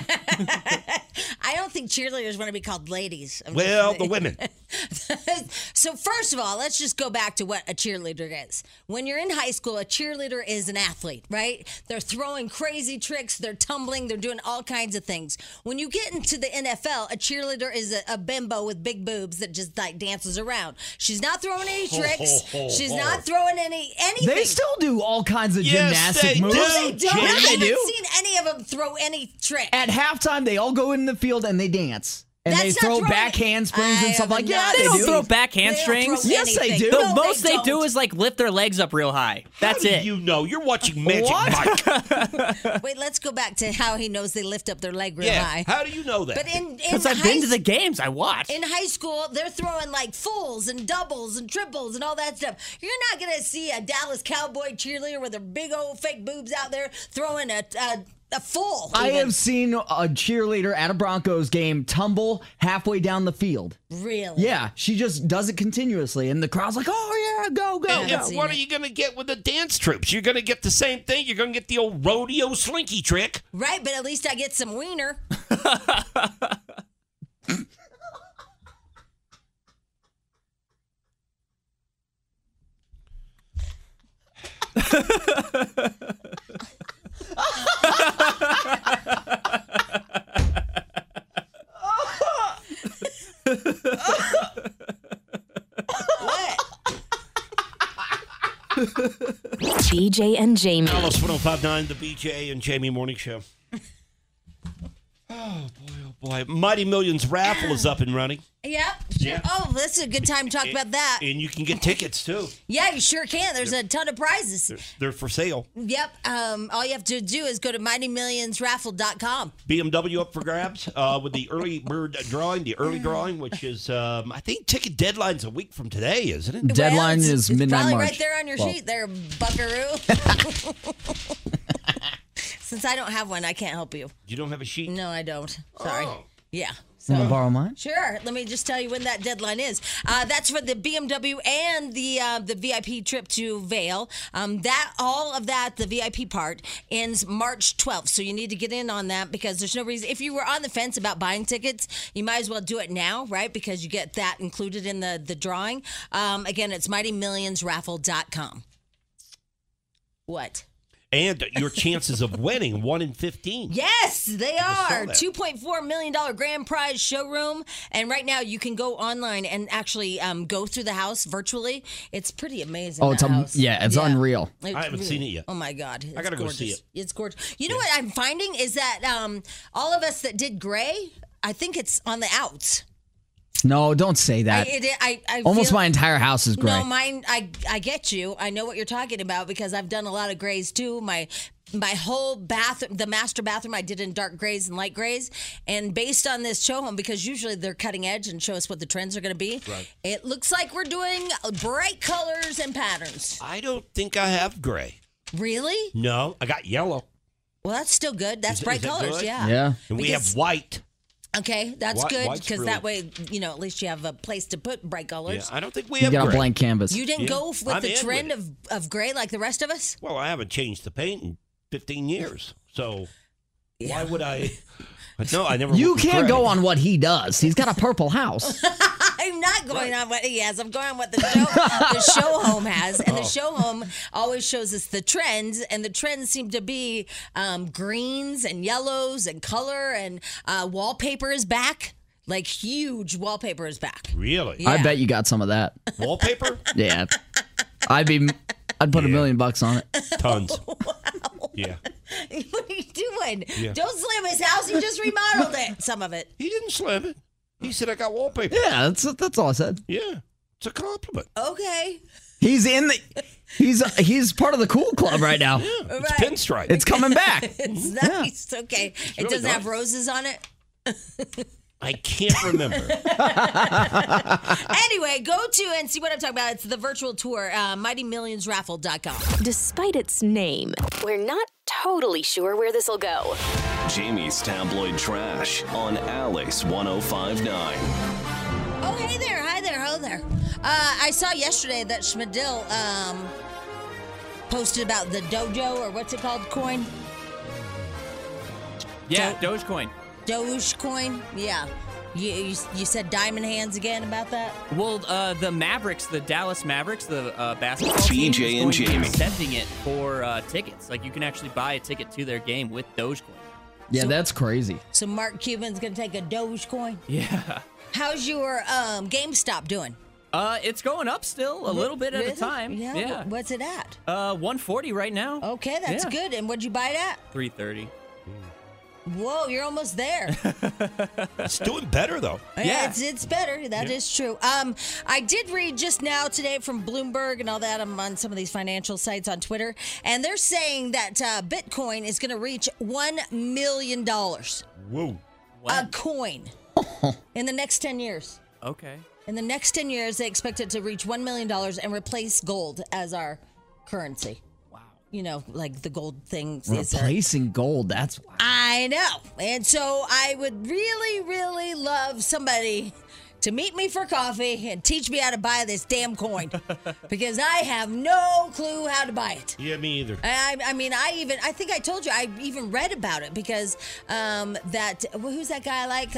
I don't think cheerleaders want to be called ladies. Well, the women. So first of all, let's just go back to what a cheerleader is. When you're in high school, a cheerleader is an athlete, right? They're throwing crazy tricks, they're tumbling, they're doing all kinds of things. When you get into the NFL, a cheerleader is a bimbo with big boobs that just like dances around. She's not throwing any tricks. She's not throwing anything. They still do all kinds of Yes, gymnastic they moves. do. No, they don't. Yeah, I they haven't do. seen any of them throw any trick. At halftime, they all go in the field and they dance. And That's they not throw throwing- back handsprings I and stuff like haven't that. done They it. don't do. throw back They don't hamstrings. throw Yes, they anything. do. The No, most they don't. do is like lift their legs up real high. That's How do it. You know, you're watching Magic What? Mike. Wait, let's go back to how he knows they lift up their leg real Yeah. high. How do you know that? But in Because I've been to the games. I watched. in high school, they're throwing like fulls and doubles and triples and all that stuff. You're not gonna see a Dallas Cowboy cheerleader with their big old fake boobs out there throwing a full. I even. have seen a cheerleader at a Broncos game tumble halfway down the field. Really? Yeah, she just does it continuously, and the crowd's like, "Oh yeah, go, go, Yeah, go!" seen What it. are you going to get with the dance troops? You're going to get the same thing. You're going to get the old rodeo slinky trick. Right, but at least I get some wiener. BJ and Jamie. Alice 105.9, the BJ and Jamie Morning Show. Oh boy. Mighty Millions raffle is up and running. Yep. Sure. Yeah. Oh, this is a good time to talk about that. And you can get tickets too. Yeah, you sure can. There's a ton of prizes. They're for sale. Yep. All you have to do is go to mightymillionsraffle.com. BMW up for grabs with the early bird drawing, which is, I think ticket deadline's a week from today, isn't it? Deadline is midnight Probably March. right there on your sheet there, buckaroo. Since I don't have one, I can't help you. You don't have a sheet? No, I don't. Sorry. Oh. Yeah. You want to borrow mine? Sure. Let me just tell you when that deadline is. That's for the BMW and the VIP trip to Vail. The VIP part ends March 12th. So you need to get in on that because there's no reason. If you were on the fence about buying tickets, you might as well do it now, right? Because you get that included in the drawing. Again, it's mightymillionsraffle.com. What? And your chances of winning, 1 in 15. Yes, they are. that. $2.4 million grand prize showroom. And right now you can go online and actually go through the house virtually. It's pretty amazing. Oh, it's it's unreal. It's I haven't seen it yet. Oh, my God. I got to go see it. It's gorgeous. You know what I'm finding is that all of us that did gray, I think it's on the outs. No, don't say that. I Almost feel- my entire house is gray. No, mine. I get you. I know what you're talking about because I've done a lot of grays too. My whole bathroom, the master bathroom, I did in dark grays and light grays. And based on this show home, because usually they're cutting edge and show us what the trends are going to be. Right. It looks like we're doing bright colors and patterns. I don't think I have gray. Really? No, I got yellow. Well, that's still good. That's Is bright that colors. good? Yeah. And we Because- have white. Okay, that's good White's because really- that way, at least you have a place to put bright colors. Yeah, I don't think we You have got gray. a blank canvas. You didn't go with I'm the in trend with of gray like the rest of us? Well, I haven't changed the paint in 15 years. So why would I? No, I never. You went with can't gray. go on what he does. He's got a purple house. I'm not going on what he has. I'm going on what the show home has. And the show home always shows us the trends. And the trends seem to be greens and yellows and color. And wallpaper is back. Like huge wallpaper is back. Really? Yeah. I bet you got some of that. Wallpaper? Yeah. I'd put $1 million on it. Tons. Yeah. What are you doing? Yeah. Don't slam his house. He just remodeled it. Some of it. He didn't slam it. He said I got wallpaper. Yeah, that's all I said. Yeah. It's a compliment. Okay. He's he's part of the cool club right now. Yeah. It's Right. pinstripe. It's coming back. It's nice. Okay. It really doesn't have nice. roses on it. I can't remember. Anyway, go to and see what I'm talking about. It's the virtual tour, mightymillionsraffle.com. Despite its name, we're not totally sure where this will go. Jamie's Tabloid Trash on Alice 105.9. Oh, hey there. Hi there. Hello there. I saw yesterday that Schmidl posted about the Dojo, or what's it called, coin? Yeah, Dogecoin. Dogecoin? Yeah. You said diamond hands again about that? Well, the Mavericks, the Dallas Mavericks, the basketball team, BJ is and going to be Jamie. accepting it for tickets. Like you can actually buy a ticket to their game with Dogecoin. Yeah, that's crazy. So Mark Cuban's going to take a Dogecoin? Yeah. How's your GameStop doing? It's going up still a little bit at a Really? time. Yeah. Yeah. What's it at? 140 right now. Okay, that's Yeah. good. And what'd you buy it at? 330. Whoa, you're almost there. It's doing better though. Yeah, it's better. That is true. I did read just now today from Bloomberg and all that. I'm on some of these financial sites on Twitter, and they're saying that Bitcoin is going to reach $1 million Whoa. a coin in the next 10 years. Okay. In the next 10 years, they expect it to reach $1 million and replace gold as our currency. You know, like the gold thing. Replacing gold. That's I know. And so I would really, really love somebody to meet me for coffee and teach me how to buy this damn coin because I have no clue how to buy it. Yeah, me either. I mean, I think I told you, I even read about it because who's that guy like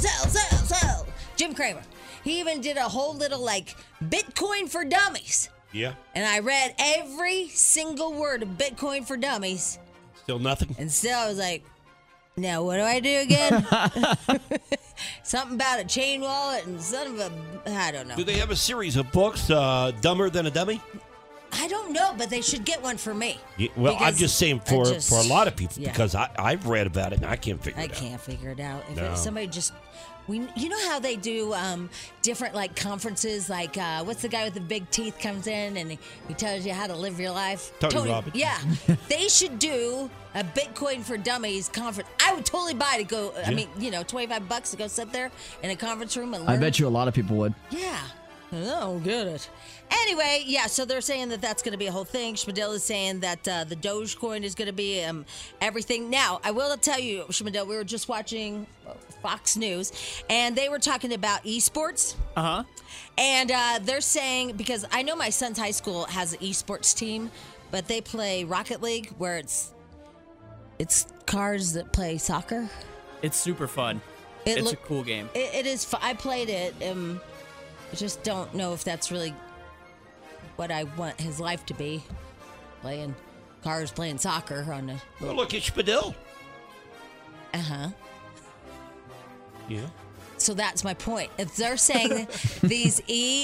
sell, Jim Cramer. He even did a whole little like Bitcoin for dummies. Yeah. And I read every single word of Bitcoin for Dummies. Still nothing? And still I was like, now what do I do again? Something about a chain wallet and son of a, I don't know. Do they have a series of books, Dumber Than a Dummy? I don't know, but they should get one for me. Yeah, well, I'm Because just saying I for just- a lot of people yeah. because I've read about it and I can't figure I it out. can't figure it out. If No. somebody just, you know how they do different like conferences, like what's the guy with the big teeth comes in and he tells you how to live your life? Tony Robbins. Yeah, they should do a Bitcoin for Dummies conference. I would totally buy to go. I Yeah. mean, $25 to go sit there in a conference room and learn. I bet you a lot of people would. Yeah. I don't get it. Anyway, yeah, so they're saying that that's going to be a whole thing. Schmidl is saying that the Dogecoin is going to be everything. Now, I will tell you, Schmidl, we were just watching Fox News, and they were talking about esports. Uh-huh. And they're saying, because I know my son's high school has an esports team, but they play Rocket League, where it's cars that play soccer. It's super fun. It It's look- a cool game. It is. I played it. I just don't know if that's really what I want his life to be. Playing cars, playing soccer on the. Well, look at Spadil. Uh-huh. Yeah. So that's my point. If they're saying these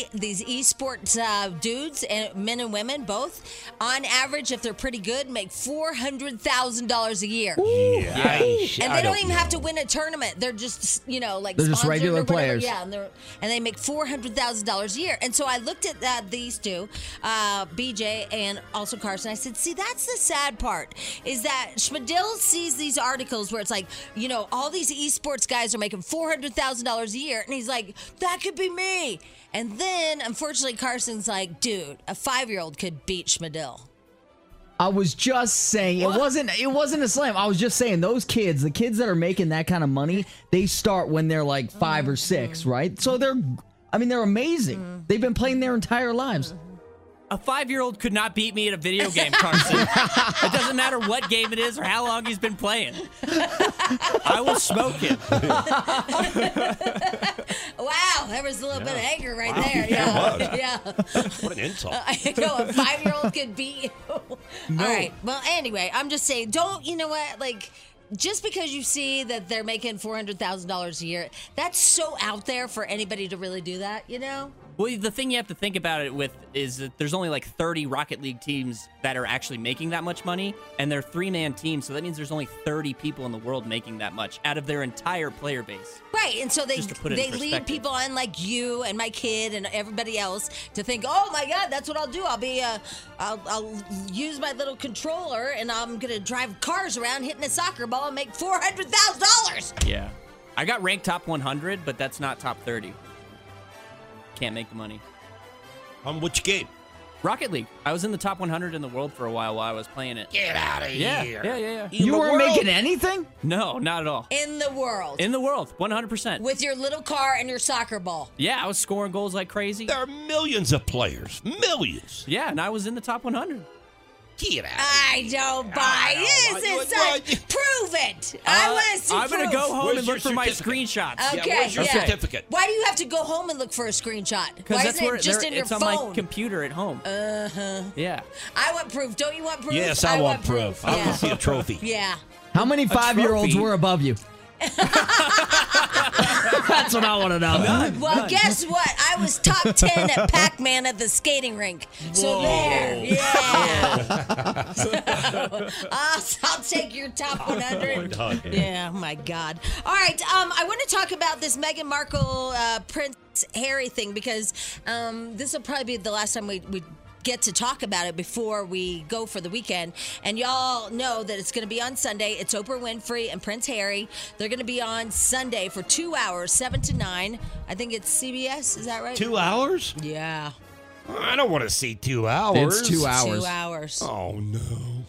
esports dudes and men and women both, on average, if they're pretty good, make $400,000 a year. Yeah. And they don't even have to win a tournament. They're just, like They're just sponsored regular or whatever. players. Yeah, and they make $400,000 a year. And so I looked at these two, BJ and also Carson. I said, see, that's the sad part, is that Schmidl sees these articles where it's like, all these esports guys are making $400,000 a year, and he's like, that could be me. And then, unfortunately, Carson's like, dude, a 5-year-old could beat Schmidl. I was just saying it wasn't a slam. I was just saying those kids, the kids that are making that kind of money, they start when they're like 5 or 6, right? So they're amazing. They've been playing their entire lives. A 5-year-old could not beat me at a video game, Carson. It doesn't matter what game it is or how long he's been playing. I will smoke him. Wow, there was a little bit of anger right Wow. there. Yeah, Yeah. What an insult. I know a 5-year-old could beat you. No. All right. Well, anyway, I'm just saying, you know what? Like, just because you see that they're making $400,000 a year, that's so out there for anybody to really do that, Well, the thing you have to think about it with is that there's only like 30 Rocket League teams that are actually making that much money, and they're 3-man teams, so that means there's only 30 people in the world making that much out of their entire player base. Right, and so they Just to put it in lead perspective. people on like you and my kid and everybody else to think, oh my God, that's what I'll do. I'll use my little controller and I'm gonna drive cars around hitting a soccer ball and make $400,000. Yeah. I got ranked top 100, but that's not top 30. Can't make the money. On which game? Rocket League. I was in the top 100 in the world for a while I was playing it. Get out of Yeah, here. yeah. You weren't making anything? No, not at all. In the world. In the world, 100%. With your little car and your soccer ball. Yeah, I was scoring goals like crazy. There are millions of players. Millions. Yeah, and I was in the top 100. Get out. I don't buy this. It's prove it. I want to see I'm going to proof. go home and look for my screenshots. Okay. where's your certificate? Why do you have to go home and look for a screenshot? Because Why that's isn't where it just in your it's on phone? my computer at home. Uh-huh. Yeah. I want proof. Don't you want proof? Yes, I want proof. I want to see a trophy. Yeah. How many 5-year-olds trophy. were above you? That's what I want to know. Well, guess what? I was top 10 at Pac-Man at the skating rink. So there. Yeah. I'll take your top 100. Yeah, oh my God. All right, I want to talk about this Meghan Markle, Prince Harry thing because this will probably be the last time we get to talk about it before we go for the weekend. And y'all know that it's going to be on Sunday. It's Oprah Winfrey and Prince Harry. They're going to be on Sunday for 2 hours, 7 to 9. I think it's CBS. Is that right? 2 hours? Yeah. I don't want to see 2 hours. It's 2 hours. 2 hours. Oh, no.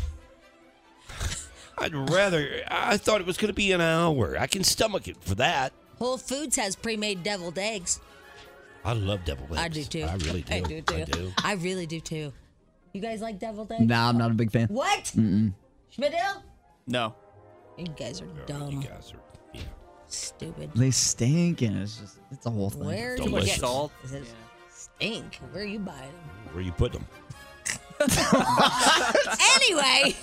I thought it was going to be an hour. I can stomach it for that. Whole Foods has pre-made deviled eggs. I love deviled eggs. I do too. I really do. I do too. I do. I really do too. You guys like deviled eggs? Nah, I'm not a big fan. What? Mm-mm. Schmidl? No. You guys are dumb. You guys are, yeah. Stupid. They stink, and it's a whole thing. Where Too do you much get salt. Is it Ink? Where are you buying them? Where you put them? Anyway,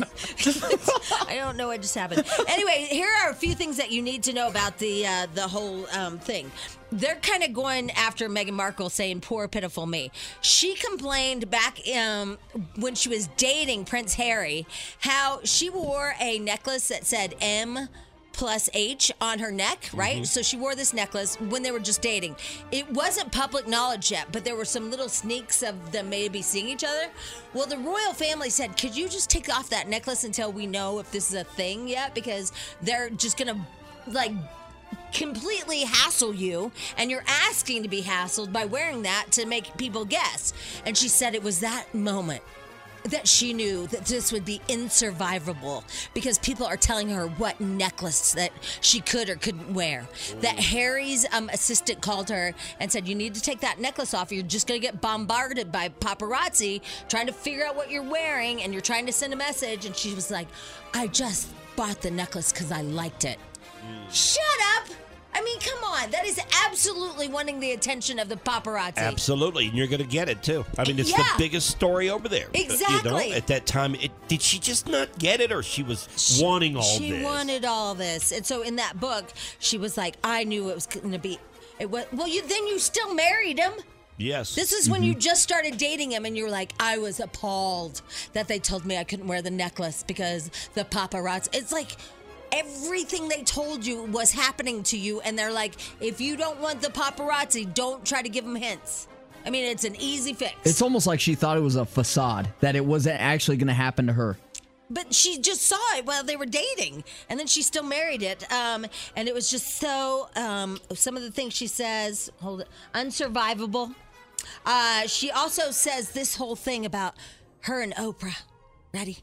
I don't know what just happened. Anyway, here are a few things that you need to know about the whole thing. They're kind of going after Meghan Markle, saying, poor, pitiful me. She complained back when she was dating Prince Harry how she wore a necklace that said M plus H on her neck, right? So she wore this necklace when they were just dating. It wasn't public knowledge yet, but there were some little sneaks of them maybe seeing each other. Well, the royal family said, could you just take off that necklace until we know if this is a thing yet? Because they're just gonna, like, completely hassle you, and you're asking to be hassled by wearing that to make people guess. And she said it was that moment that she knew that this would be insurvivable because people are telling her what necklace that she could or couldn't wear. That Harry's assistant called her and said, you need to take that necklace off. You're just going to get bombarded by paparazzi trying to figure out what you're wearing, and you're trying to send a message. And she was like, I just bought the necklace because I liked it. Shut up! I mean, come on. That is absolutely wanting the attention of the paparazzi. Absolutely, and you're going to get it, too. I mean, it's the biggest story over there. Exactly. You know, at that time, did she just not get it, or she was wanting all this? She wanted all this. And so in that book, she was like, I knew it was going to be... Well, then you still married him. Yes. This is when you just started dating him, and you were like, I was appalled that they told me I couldn't wear the necklace because the paparazzi... It's like... Everything they told you was happening to you, and they're like, if you don't want the paparazzi, don't try to give them hints. I mean, it's an easy fix. It's almost like she thought it was a facade, that it wasn't actually going to happen to her. But she just saw it while they were dating, and then she still married it. And it was just so, some of the things she says, unsurvivable. She also says this whole thing about her and Oprah. Ready?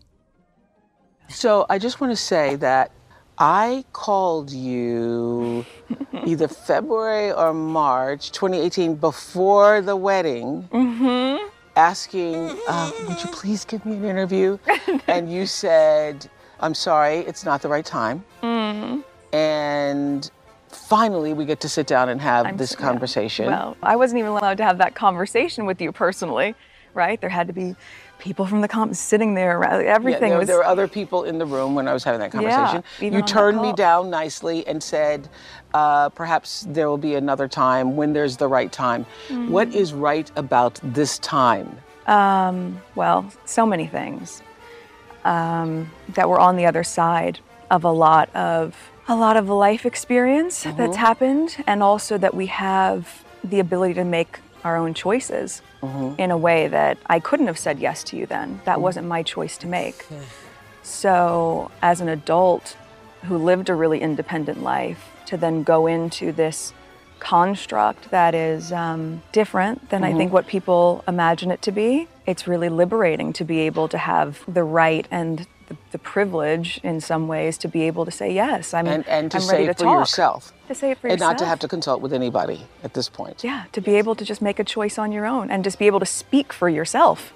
So I just want to say that I called you either February or March 2018 before the wedding, asking, would you please give me an interview? And you said, I'm sorry, it's not the right time. And finally, we get to sit down and have this conversation. Well, I wasn't even allowed to have that conversation with you personally, right? There had to be people from the comments sitting there. Everything was... There were other people in the room when I was having that conversation. You turned me down nicely and said, perhaps there will be another time when there's the right time. What is right about this time? Well, so many things that were on the other side of a lot of life experience that's happened, and also that we have the ability to make our own choices in a way that I couldn't have said yes to you then. That wasn't my choice to make. So as an adult who lived a really independent life, to then go into this construct that is different than I think what people imagine it to be, it's really liberating to be able to have the right and the privilege in some ways to be able to say yes. I'm to I'm say ready it to for talk. yourself. To say it for and yourself. not to have to consult with anybody at this point. Yeah, to be able to just make a choice on your own and just be able to speak for yourself.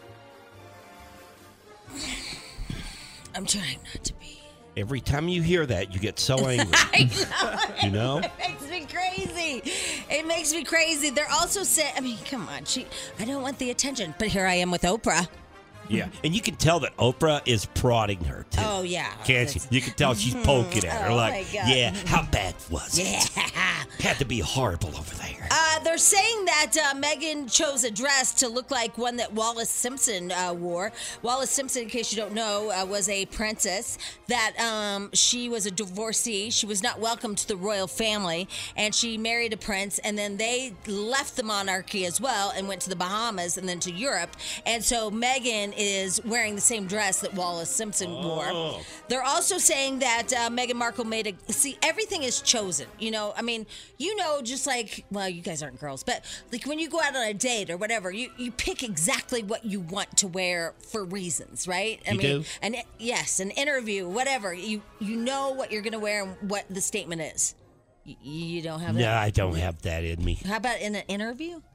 I'm trying not to be. Every time you hear that, you get so angry. I know. You know? It makes me crazy. It makes me crazy. They're also saying, I mean, come on. I don't want the attention, but here I am with Oprah. Yeah, and you can tell that Oprah is prodding her, too. Oh, yeah. Can't you? You can tell she's poking at her Oh, like, my God. yeah, how bad was it? Yeah. Had to be horrible over there. They're saying that Meghan chose a dress to look like one that Wallis Simpson wore. Wallis Simpson, in case you don't know, was a princess that she was a divorcee. She was not welcome to the royal family, and she married a prince, and then they left the monarchy as well and went to the Bahamas and then to Europe. And so Meghan is wearing the same dress that Wallis Simpson wore. They're also saying that Meghan Markle see, everything is chosen. You know, I mean, you know, just like, well, you guys aren't girls, but like when you go out on a date or whatever, you pick exactly what you want to wear for reasons, right? I mean, do? Yes, an interview, whatever. You know what you're going to wear and what the statement is. You don't have that? No, I don't have that in me. How about in an interview?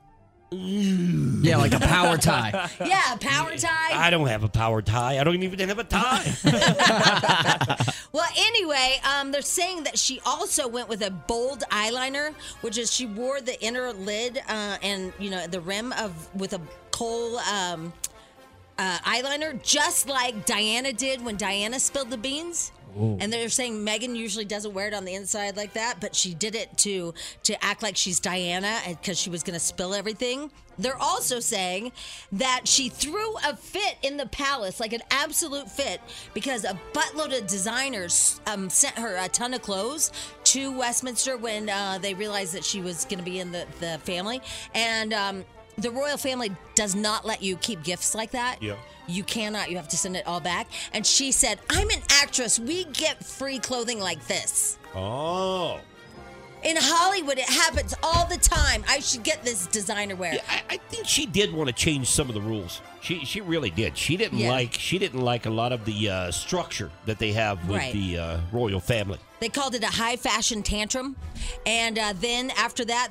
Yeah, like a power tie. Yeah, a power tie. I don't have a power tie. I don't even have a tie. Well, anyway, they're saying that she also went with a bold eyeliner, which is she wore the inner lid and the rim with a kohl eyeliner, just like Diana did when Diana spilled the beans. Ooh. And they're saying Meghan usually doesn't wear it on the inside like that, but she did it to act like she's Diana because she was going to spill everything. They're also saying that she threw a fit in the palace, like an absolute fit, because a buttload of designers sent her a ton of clothes to Westminster when they realized that she was going to be in the family. And the royal family does not let you keep gifts like that. Yeah. You cannot. You have to send it all back. And she said, I'm an actress. We get free clothing like this. Oh. In Hollywood, it happens all the time. I should get this designer wear. Yeah, I think she did want to change some of the rules. She really did. She didn't like a lot of the structure that they have with the royal family. They called it a high fashion tantrum. And then after that,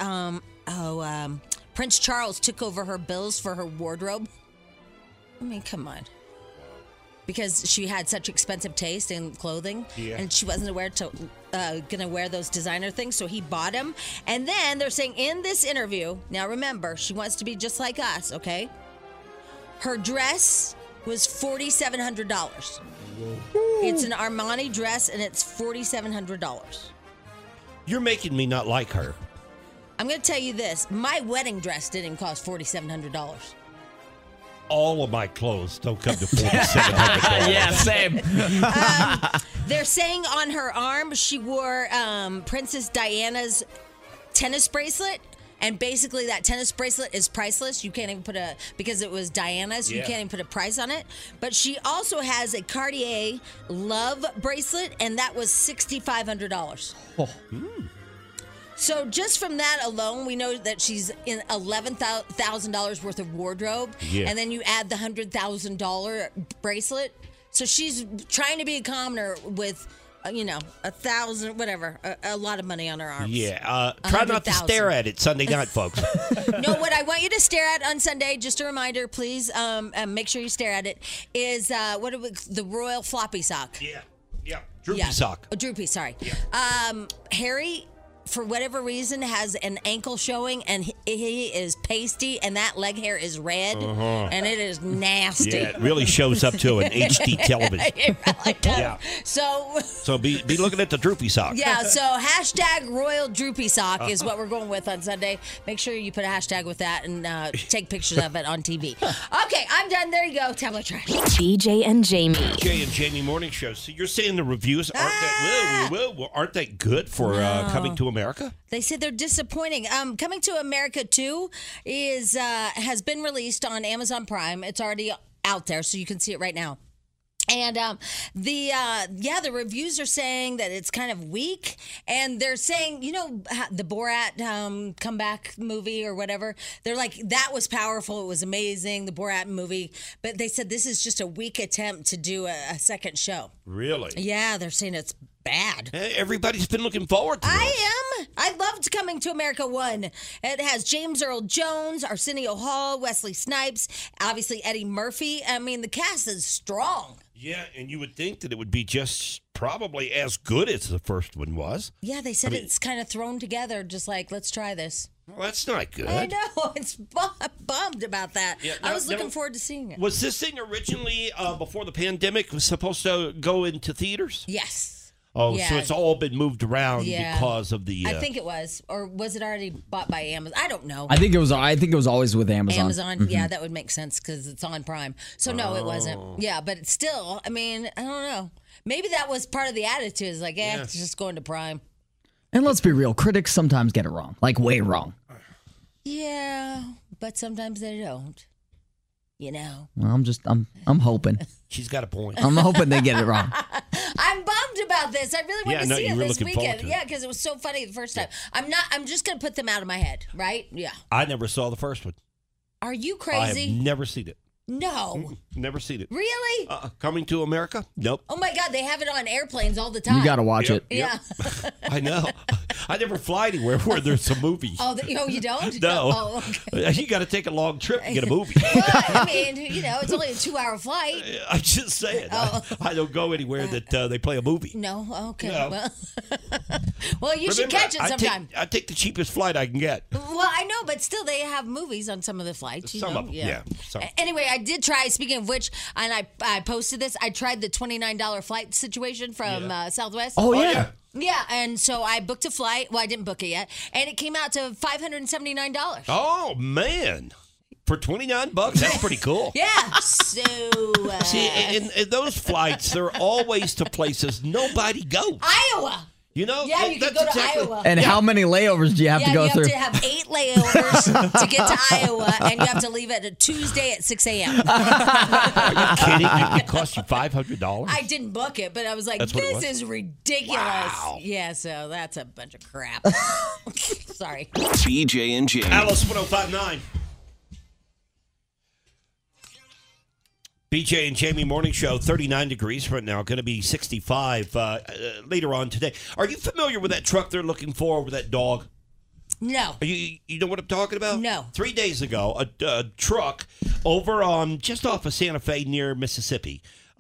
Prince Charles took over her bills for her wardrobe. I mean, come on. Because she had such expensive taste in clothing, and she wasn't gonna wear those designer things, so he bought them. And then they're saying in this interview, now remember, she wants to be just like us, okay? Her dress was $4,700. It's an Armani dress, and it's $4,700. You're making me not like her. I'm gonna tell you this: my wedding dress didn't even cost $4,700. All of my clothes don't come to $4,700. Yeah, same. They're saying on her arm she wore Princess Diana's tennis bracelet, and basically that tennis bracelet is priceless. You can't even because it was Diana's, you can't even put a price on it. But she also has a Cartier Love bracelet, and that was $6,500. Oh. So just from that alone, we know that she's in $11,000 worth of wardrobe. Yeah. And then you add the $100,000 bracelet. So she's trying to be a commoner with, $1,000, whatever, a lot of money on her arms. Yeah. Try not to stare at it Sunday night, folks. No, what I want you to stare at on Sunday, just a reminder, please make sure you stare at it, is the royal floppy sock. Yeah. Droopy sock. Oh, droopy, sorry. Yeah. Harry, for whatever reason, has an ankle showing, and he is pasty, and that leg hair is red, and it is nasty. Yeah, it really shows up to an HD television. It really does. Yeah. So be looking at the droopy sock. Yeah, so hashtag royal droopy sock is what we're going with on Sunday. Make sure you put a hashtag with that and take pictures of it on TV. Okay, I'm done. There you go. Tablet trash. BJ and Jamie. Jay and Jamie morning show. So you're saying the reviews aren't they good for Coming to America? They said they're disappointing. Coming to America 2 has been released on Amazon Prime. It's already out there, so you can see it right now. And the reviews are saying that it's kind of weak, and they're saying, the Borat comeback movie or whatever. They're like, that was powerful, it was amazing, the Borat movie. But they said this is just a weak attempt to do a second show. Really? Yeah, they're saying it's bad. Everybody's been looking forward to it. I loved Coming to America 1. It has James Earl Jones, Arsenio Hall, Wesley Snipes, obviously Eddie Murphy. I mean, the cast is strong. Yeah, and you would think that it would be just probably as good as the first one was. Yeah, they said it's kind of thrown together, just like, let's try this. Well, that's not good. I know. It's bummed about that. Yeah, I was looking forward to seeing it. Was this thing originally, before the pandemic, was supposed to go into theaters? Yes. Oh, yeah. So it's all been moved around because of the. I think it was, or was it already bought by Amazon? I don't know. I think it was always with Amazon. Amazon, yeah, that would make sense because it's on Prime. So no, it wasn't. Yeah, but it's still, I mean, I don't know. Maybe that was part of the attitude. It's like, it's just going to Prime. And let's be real, critics sometimes get it wrong, like way wrong. Yeah, but sometimes they don't. Well, I'm hoping. She's got a point. I'm hoping they get it wrong. I'm bummed about this. I really want to see it this weekend. Yeah, because it was so funny the first time. I'm just gonna put them out of my head, right? Yeah. I never saw the first one. Are you crazy? I have never seen it. No. Never seen it. Really? Coming to America? Nope. Oh my God, they have it on airplanes all the time. You got to watch it. Yeah. I know. I never fly anywhere where there's some movies. Oh, you don't? No. Oh, okay. You got to take a long trip to get a movie. Well, I mean, it's only a 2-hour flight. I'm just saying. I don't go anywhere that they play a movie. No? Okay. No. Well, you should catch it sometime. I take the cheapest flight I can get. Well, I know, but still, they have movies on some of the flights. Some of them, yeah. Some. Anyway, I did try, speaking of which, and I posted this, I tried the $29 flight situation from Southwest. Oh, yeah. Yeah, and so I booked a flight. Well, I didn't book it yet. And it came out to $579. Oh, man. For $29, that's pretty cool. Yeah. So. See, in those flights, they're always to places nobody goes. Iowa. You know? Yeah, you can go to Iowa. And how many layovers do you have to go through? You have to have 8 layovers to get to Iowa, and you have to leave at a Tuesday at 6 a.m. Are you kidding? It cost you $500? I didn't book it, but I was like, this is ridiculous. Wow. Yeah, so that's a bunch of crap. Sorry. BJ and Jamie. Alice 1059. BJ and Jamie Morning Show, 39 degrees right now, going to be 65 later on today. Are you familiar with that truck they're looking for with that dog? No. You know what I'm talking about? No. 3 days ago, a truck over on just off of Santa Fe near Mississippi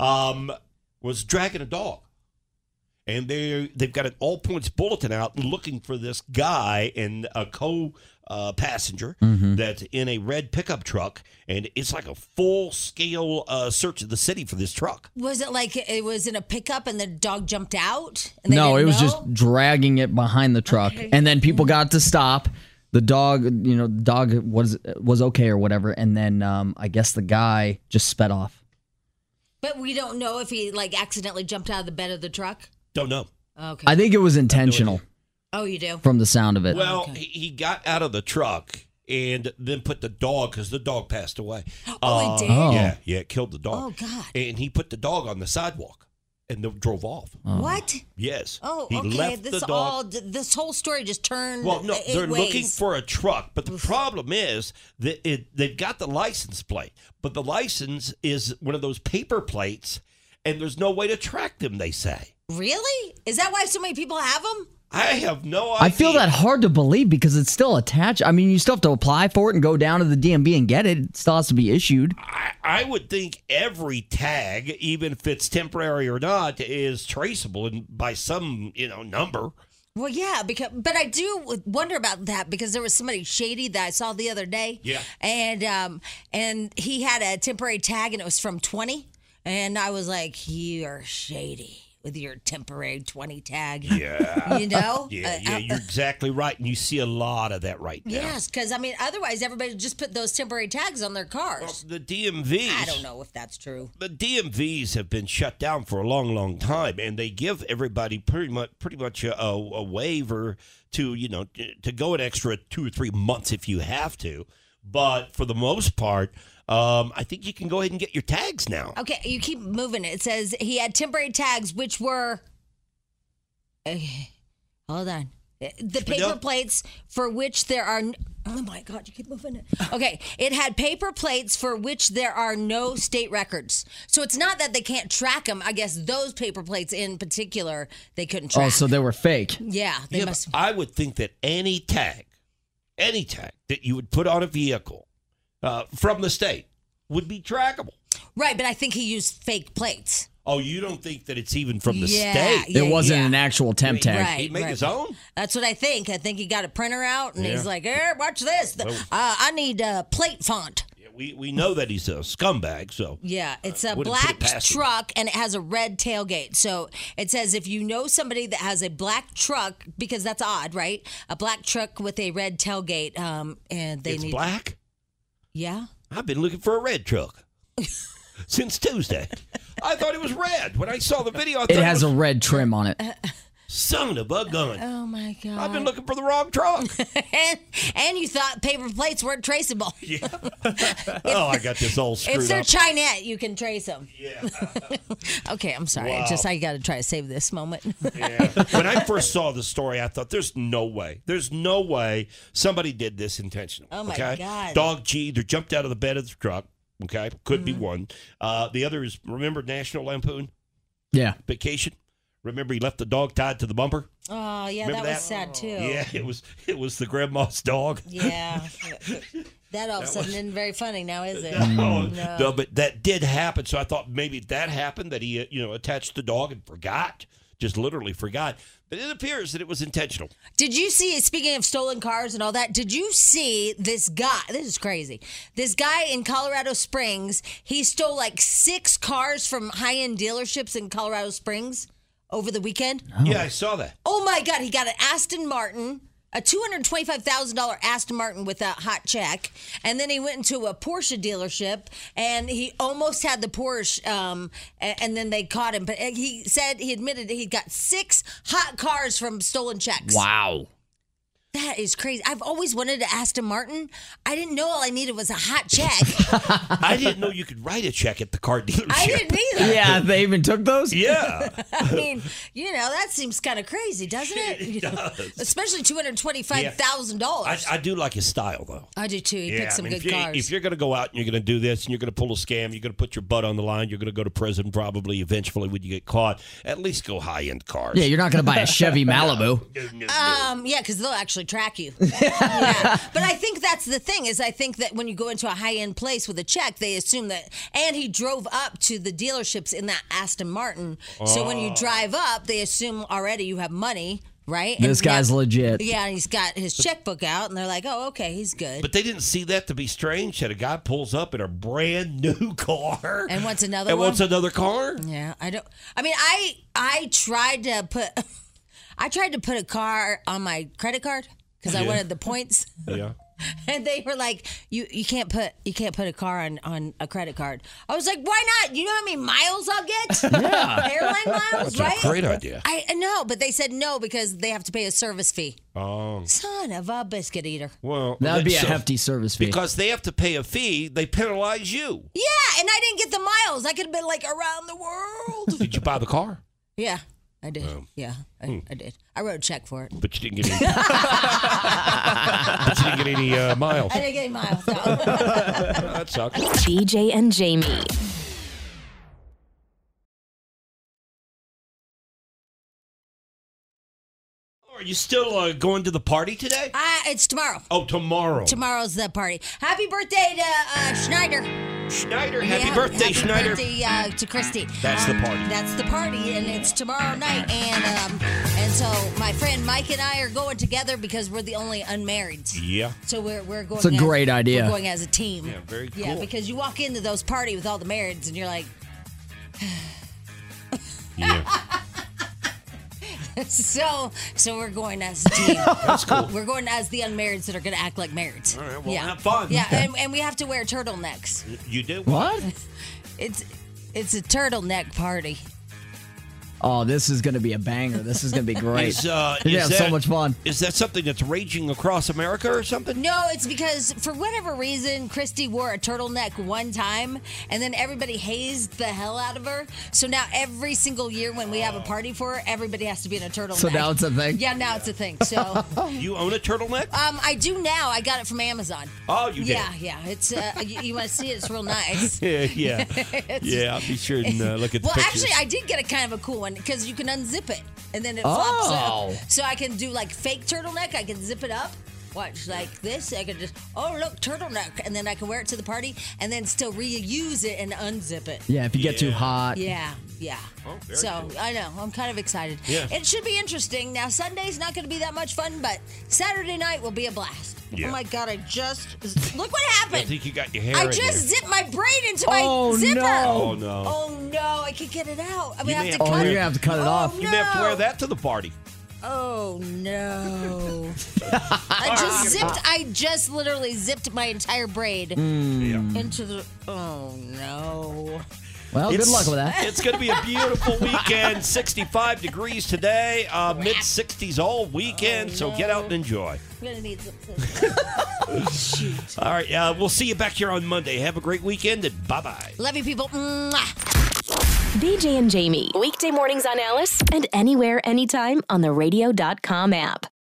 was dragging a dog. And they've got an all points bulletin out looking for this guy and a co-passenger that's in a red pickup truck. And it's like a full-scale search of the city for this truck. Was it like it was in a pickup and the dog jumped out? And No, it was just dragging it behind the truck. Okay. And then people got to stop. The dog, the dog was okay or whatever. And then I guess the guy just sped off. But we don't know if he accidentally jumped out of the bed of the truck? Don't know. Okay. I think it was intentional. Oh, you do? From the sound of it. Well, he got out of the truck and then put the dog, because the dog passed away. Oh, it did? Yeah, it killed the dog. Oh, God. And he put the dog on the sidewalk and drove off. What? Yes. Oh, he okay. left This the dog. this whole story just turned. Well, no, 8 they're ways. looking for a truck, but the problem is that they've got the license plate, but the license is one of those paper plates, and there's no way to track them, they say. Really? Is that why so many people have them? I have no idea. I feel that hard to believe because it's still attached. I mean, you still have to apply for it and go down to the DMV and get it. It still has to be issued. I would think every tag, even if it's temporary or not, is traceable by some number. Well, yeah, but I do wonder about that because there was somebody shady that I saw the other day. Yeah. And he had a temporary tag and it was from 20. And I was like, you're shady with your temporary 20 tag. Yeah. Yeah, you're exactly right. And you see a lot of that right now. Yes, because, otherwise everybody would just put those temporary tags on their cars. Well, the DMVs. I don't know if that's true. The DMVs have been shut down for a long, long time, and they give everybody pretty much a waiver to, to go an extra 2 or 3 months if you have to. But for the most part, I think you can go ahead and get your tags now. Okay, you keep moving it. It says he had temporary tags, which were... hold on. The paper plates for which there are... Oh, my God, you keep moving it. Okay, it had paper plates for which there are no state records. So it's not that they can't track them. I guess those paper plates in particular, they couldn't track. Oh, so they were fake. Yeah, they must... I would think that any tag that you would put on a vehicle from the state would be trackable. Right, but I think he used fake plates. Oh, you don't think that it's even from the state? It wasn't an actual temp tag. Right, he made his own? That's what I think. I think he got a printer out, and Yeah. he's like, watch this. I need plate font. We know that he's a scumbag, so... Yeah, it's a wouldn't put black it past him. truck, and it has a red tailgate. So it says if you know somebody that has a black truck, because that's odd, right? A black truck with a red tailgate, and they It's need... black? Yeah? I've been looking for a red truck since Tuesday. I thought it was red. When I saw the video, I thought It has was a red trim on it. son of a gun. Oh, my God. I've been looking for the wrong truck. and you thought paper plates weren't traceable. Yeah. Oh, I got this all screwed If they're up. Chinette, you can trace them. Yeah. Okay, I'm sorry. Wow. I got to try to save this moment. Yeah. When I first saw the story, I thought, there's no way somebody did this intentionally. Oh, my okay? God. Dog G either jumped out of the bed of the truck Okay, could be one. The other is, remember National Lampoon Yeah. Vacation? Remember he left the dog tied to the bumper? Oh, yeah, Remember that was sad, too. Yeah, it was the grandma's dog. Yeah. That all of a sudden isn't very funny now, is it? No, but that did happen. So I thought maybe that happened, that he, attached the dog and forgot, just literally forgot. But it appears that it was intentional. Did you see, speaking of stolen cars and all that, did you see this guy? This is crazy. This guy in Colorado Springs, he stole like 6 cars from high-end dealerships in Colorado Springs over the weekend. Yeah, I saw that. Oh, my God. He got an Aston Martin, a $225,000 Aston Martin with a hot check. And then he went into a Porsche dealership, and he almost had the Porsche, and then they caught him. But he admitted that he got 6 hot cars from stolen checks. Wow. That is crazy. I've always wanted an Aston Martin. I didn't know all I needed was a hot check. I didn't know you could write a check at the car dealership. I didn't either. Yeah, they even took those? Yeah. I mean, that seems kind of crazy, doesn't it? It does. Especially $225,000. I do like his style, though. I do, too. He picks some good cars. If you're going to go out and you're going to do this and you're going to pull a scam, you're going to put your butt on the line, you're going to go to prison probably eventually when you get caught, at least go high-end cars. Yeah, you're not going to buy a Chevy Malibu. Yeah, because they'll actually track you. Yeah. But I think that's the thing, is I think that when you go into a high-end place with a check, they assume that, and he drove up to the dealerships in that Aston Martin. So when you drive up, they assume already you have money, right? This guy's legit. Yeah, and he's got his checkbook out, and they're like, oh, okay, he's good. But they didn't see that to be strange, that a guy pulls up in a brand new car. And wants another and one? wants another car? Yeah, I tried to put a car on my credit card because I wanted the points. Yeah. And they were like, you can't put a car on a credit card. I was like, why not? You know how many miles I'll get? Yeah. Airline miles, That's right? a great idea. I know, but they said no because they have to pay a service fee. Oh. Son of a biscuit eater. Well, That would be a hefty service fee. Because they have to pay a fee, they penalize you. Yeah, and I didn't get the miles. I could have been like around the world. Did you buy the car? Yeah, I did. Yeah, I did. I wrote a check for it. But you didn't get any. But you didn't get any miles. I didn't get any miles. No. That sucks. BJ and Jamie. Are you still going to the party today? It's tomorrow. Oh, tomorrow. Tomorrow's the party. Happy birthday to Schneider. Schneider, happy birthday, Schneider. Happy birthday to Christy. That's the party. That's the party, and it's tomorrow night. And so my friend Mike and I are going together because we're the only unmarried. Yeah. So we're going. It's a great idea. We're going as a team. Yeah, very cool. Yeah, because you walk into those party with all the marrieds, and you're like. Yeah. So we're going as a team. That's cool. We're going as the unmarrieds that are going to act like marrieds. All right, well, yeah. have fun. Yeah, and we have to wear turtlenecks. You do? What? It's a turtleneck party. Oh, this is going to be a banger. This is going to be great. Yeah, so much fun. Is that something that's raging across America or something? No, it's because for whatever reason, Christy wore a turtleneck one time, and then everybody hazed the hell out of her. So now every single year when we have a party for her, everybody has to be in a turtleneck. So now it's a thing? Yeah, now it's a thing. So You own a turtleneck? I do now. I got it from Amazon. Oh, you did? Yeah. It's you want to see it? It's real nice. Yeah. Yeah, I'll be sure and look at the Well, pictures. actually, I did get a kind of a cool one because you can unzip it and then it flops up. So I can do like fake turtleneck. I can zip it up. Watch like this. I can just look, turtleneck, and then I can wear it to the party and then still reuse it and unzip it. Yeah, if you get too hot. Yeah. Oh, very So cool. I know I'm kind of excited. Yeah. It should be interesting. Now Sunday's not going to be that much fun, but Saturday night will be a blast. Yeah. Oh my God! Look what I happened. think you got your hair I in just there. zipped my braid into my zipper. Oh, no. Oh no! I can't get it out. You I may have to have cut to- it. You're going to have to cut it off. You may have to wear that to the party. Oh no! I just literally zipped my entire braid into the. Oh no! Well, good luck with that. It's going to be a beautiful weekend. 65 degrees today, mid-60s all weekend, so get out and enjoy. I'm gonna need some. Shoot. All right, we'll see you back here on Monday. Have a great weekend, and bye-bye. Love you, people. Mwah. BJ and Jamie. Weekday mornings on Alice and anywhere, anytime on the radio.com app.